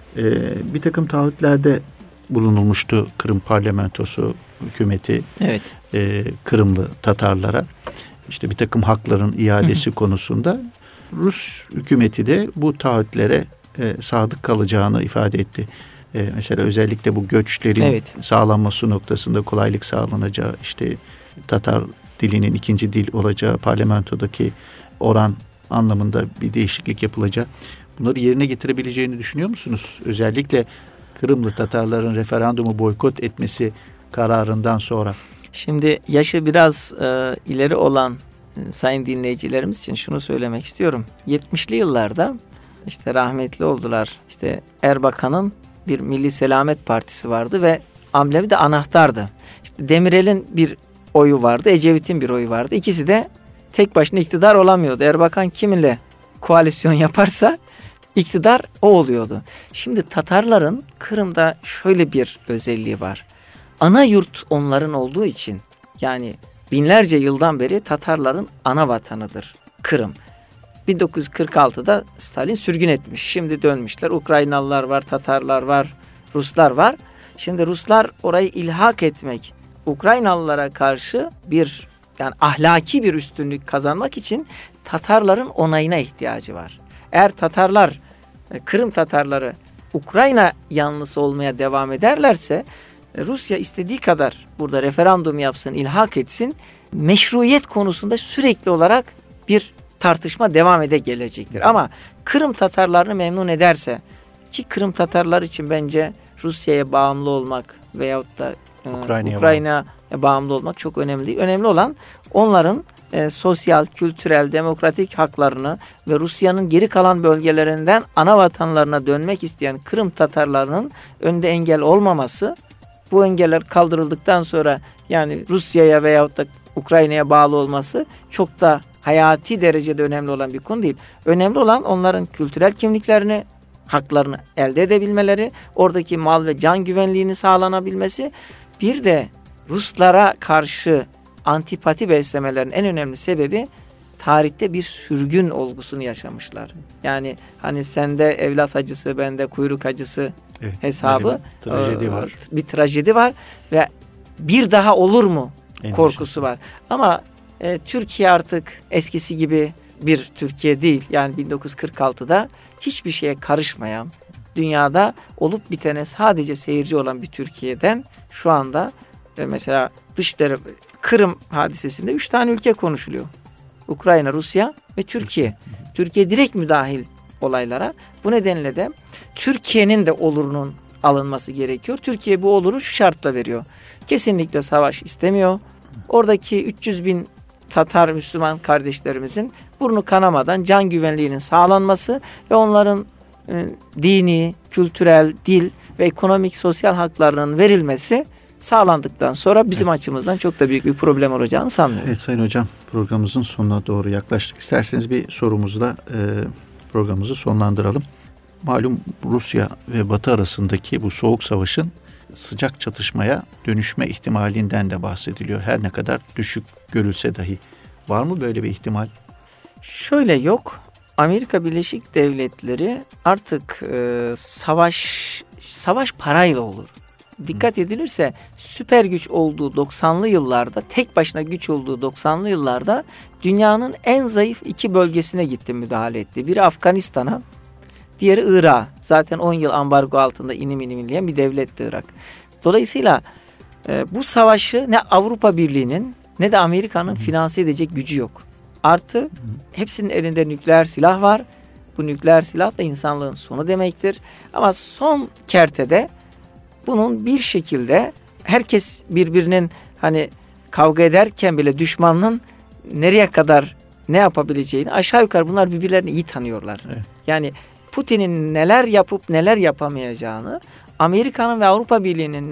bir takım taahhütlerde bulunulmuştu Kırım parlamentosu hükümeti, evet, Kırımlı Tatarlara işte bir takım hakların iadesi konusunda. Rus hükümeti de bu taahhütlere sadık kalacağını ifade etti. Mesela özellikle bu göçlerin, evet, sağlanması noktasında kolaylık sağlanacağı, işte Tatar dilinin ikinci dil olacağı, parlamentodaki oran anlamında bir değişiklik yapılacağı, bunları yerine getirebileceğini düşünüyor musunuz? Özellikle Kırımlı Tatarların referandumu boykot etmesi kararından sonra. Şimdi yaşı biraz ileri olan sayın dinleyicilerimiz için şunu söylemek istiyorum. 70'li yıllarda işte rahmetli oldular. İşte Erbakan'ın bir Milli Selamet Partisi vardı ve amblemi de anahtardı. İşte Demirel'in bir oyu vardı, Ecevit'in bir oyu vardı. İkisi de tek başına iktidar olamıyordu. Erbakan kiminle koalisyon yaparsa iktidar o oluyordu. Şimdi Tatarların Kırım'da şöyle bir özelliği var. Ana yurt onların olduğu için, yani binlerce yıldan beri Tatarların ana vatanıdır Kırım. 1946'da Stalin sürgün etmiş. Şimdi dönmüşler. Ukraynalılar var, Tatarlar var, Ruslar var. Şimdi Ruslar orayı ilhak etmek, Ukraynalılara karşı bir, yani ahlaki bir üstünlük kazanmak için Tatarların onayına ihtiyacı var. Eğer Tatarlar, Kırım Tatarları Ukrayna yanlısı olmaya devam ederlerse Rusya istediği kadar burada referandum yapsın, ilhak etsin, meşruiyet konusunda sürekli olarak bir tartışma devam gelecektir. Ama Kırım Tatarlarını memnun ederse, ki Kırım Tatarlar için bence Rusya'ya bağımlı olmak veyahut da Ukrayna'ya bağımlı olmak çok önemli değil. Önemli olan onların sosyal, kültürel, demokratik haklarını ve Rusya'nın geri kalan bölgelerinden ana vatanlarına dönmek isteyen Kırım Tatarlarının önünde engel olmaması. Bu engeller kaldırıldıktan sonra yani Rusya'ya veyahut da Ukrayna'ya bağlı olması çok da hayati derecede önemli olan bir konu değil. Önemli olan onların kültürel kimliklerini, haklarını elde edebilmeleri, oradaki mal ve can güvenliğini sağlanabilmesi. Bir de Ruslara karşı antipati beslemelerinin en önemli sebebi tarihte bir sürgün olgusunu yaşamışlar. Yani hani sende evlat acısı, bende kuyruk acısı hesabı, bir trajedi var. Bir trajedi var ve bir daha olur mu korkusu var. Ama Türkiye artık eskisi gibi bir Türkiye değil. Yani 1946'da hiçbir şeye karışmayan, dünyada olup bitene sadece seyirci olan bir Türkiye'den şu anda mesela dışları Kırım hadisesinde 3 tane ülke konuşuluyor. Ukrayna, Rusya ve Türkiye. Türkiye direkt müdahil olaylara. Bu nedenle de Türkiye'nin de olurunun alınması gerekiyor. Türkiye bu oluru şu şartla veriyor. Kesinlikle savaş istemiyor. Oradaki 300 bin Tatar Müslüman kardeşlerimizin burnu kanamadan can güvenliğinin sağlanması ve onların dini, kültürel, dil ve ekonomik, sosyal haklarının verilmesi sağlandıktan sonra bizim açımızdan çok da büyük bir problem olacağını sanmıyorum. Evet Sayın Hocam, programımızın sonuna doğru yaklaştık. İsterseniz bir sorumuzla programımızı sonlandıralım. Malum Rusya ve Batı arasındaki bu soğuk savaşın sıcak çatışmaya dönüşme ihtimalinden de bahsediliyor. Her ne kadar düşük görülse dahi. Var mı böyle bir ihtimal? Şöyle yok. Amerika Birleşik Devletleri artık savaş parayla olur. dikkat edilirse süper güç olduğu 90'lı yıllarda, tek başına güç olduğu 90'lı yıllarda dünyanın en zayıf 2 bölgesine gitti, müdahale etti. Biri Afganistan'a, diğeri Irak'a. Zaten 10 yıl ambargo altında inim inleyen bir devletti Irak. Dolayısıyla bu savaşı ne Avrupa Birliği'nin ne de Amerika'nın finanse edecek gücü yok. Artı hepsinin elinde nükleer silah var. Bu nükleer silah da insanlığın sonu demektir. Ama son kertede bunun bir şekilde herkes birbirinin hani kavga ederken bile düşmanın nereye kadar ne yapabileceğini aşağı yukarı bunlar birbirlerini iyi tanıyorlar. Evet. Yani Putin'in neler yapıp neler yapamayacağını, Amerika'nın ve Avrupa Birliği'nin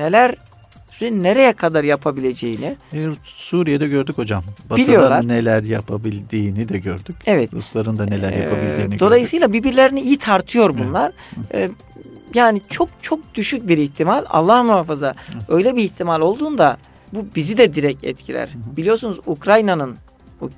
nereye kadar yapabileceğini Suriye'de gördük hocam. Biliyorlar. Neler yapabildiğini de gördük. Evet. Rusların da neler yapabildiğini dolayısıyla birbirlerini iyi tartıyor bunlar. Evet. Yani çok çok düşük bir ihtimal, Allah muhafaza öyle bir ihtimal olduğunda bu bizi de direkt etkiler. Biliyorsunuz Ukrayna'nın o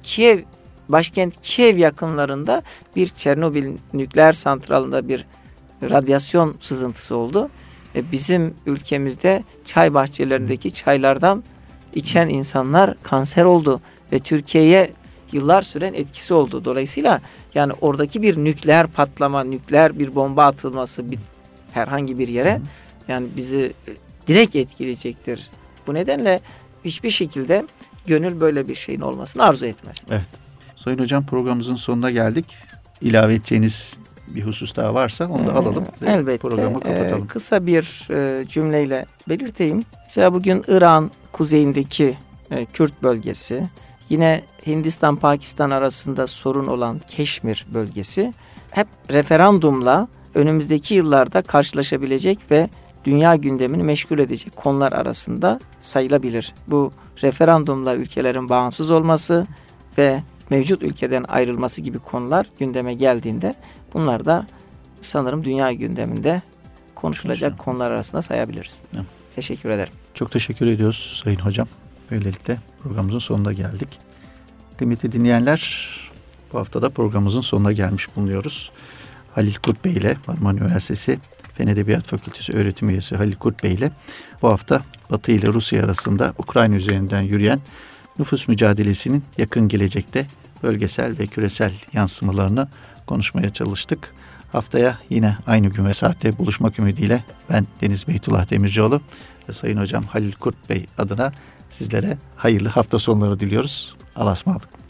başkent Kiev yakınlarında bir Çernobil nükleer santralında bir radyasyon sızıntısı oldu. Bizim ülkemizde çay bahçelerindeki çaylardan içen insanlar kanser oldu ve Türkiye'ye yıllar süren etkisi oldu. Dolayısıyla yani oradaki bir nükleer patlama, nükleer bir bomba atılması herhangi bir yere yani bizi direkt etkileyecektir. Bu nedenle hiçbir şekilde gönül böyle bir şeyin olmasını arzu etmez. Evet. Sayın hocam, programımızın sonuna geldik. İlave edeceğiniz bir husus daha varsa onu da alalım ve elbette, programı kapatalım. Kısa bir cümleyle belirteyim. Mesela bugün İran kuzeyindeki Kürt bölgesi, yine Hindistan-Pakistan arasında sorun olan Keşmir bölgesi hep referandumla önümüzdeki yıllarda karşılaşabilecek ve dünya gündemini meşgul edecek konular arasında sayılabilir. Bu referandumla ülkelerin bağımsız olması ve mevcut ülkeden ayrılması gibi konular gündeme geldiğinde bunlar da sanırım dünya gündeminde konuşulacak konular arasında sayabiliriz. Evet. Teşekkür ederim. Çok teşekkür ediyoruz Sayın Hocam. Böylelikle programımızın sonuna geldik. Kıymetli dinleyenler, bu hafta da programımızın sonuna gelmiş bulunuyoruz. Halil Kurt Bey ile Marmara Üniversitesi Fen Edebiyat Fakültesi öğretim üyesi Halil Kurt Bey ile bu hafta Batı ile Rusya arasında Ukrayna üzerinden yürüyen nüfus mücadelesinin yakın gelecekte bölgesel ve küresel yansımalarını konuşmaya çalıştık. Haftaya yine aynı gün ve saatte buluşmak ümidiyle ben Deniz Beytullah Demircioğlu ve Sayın Hocam Halil Kurt Bey adına sizlere hayırlı hafta sonları diliyoruz. Allah'a ısmarladık.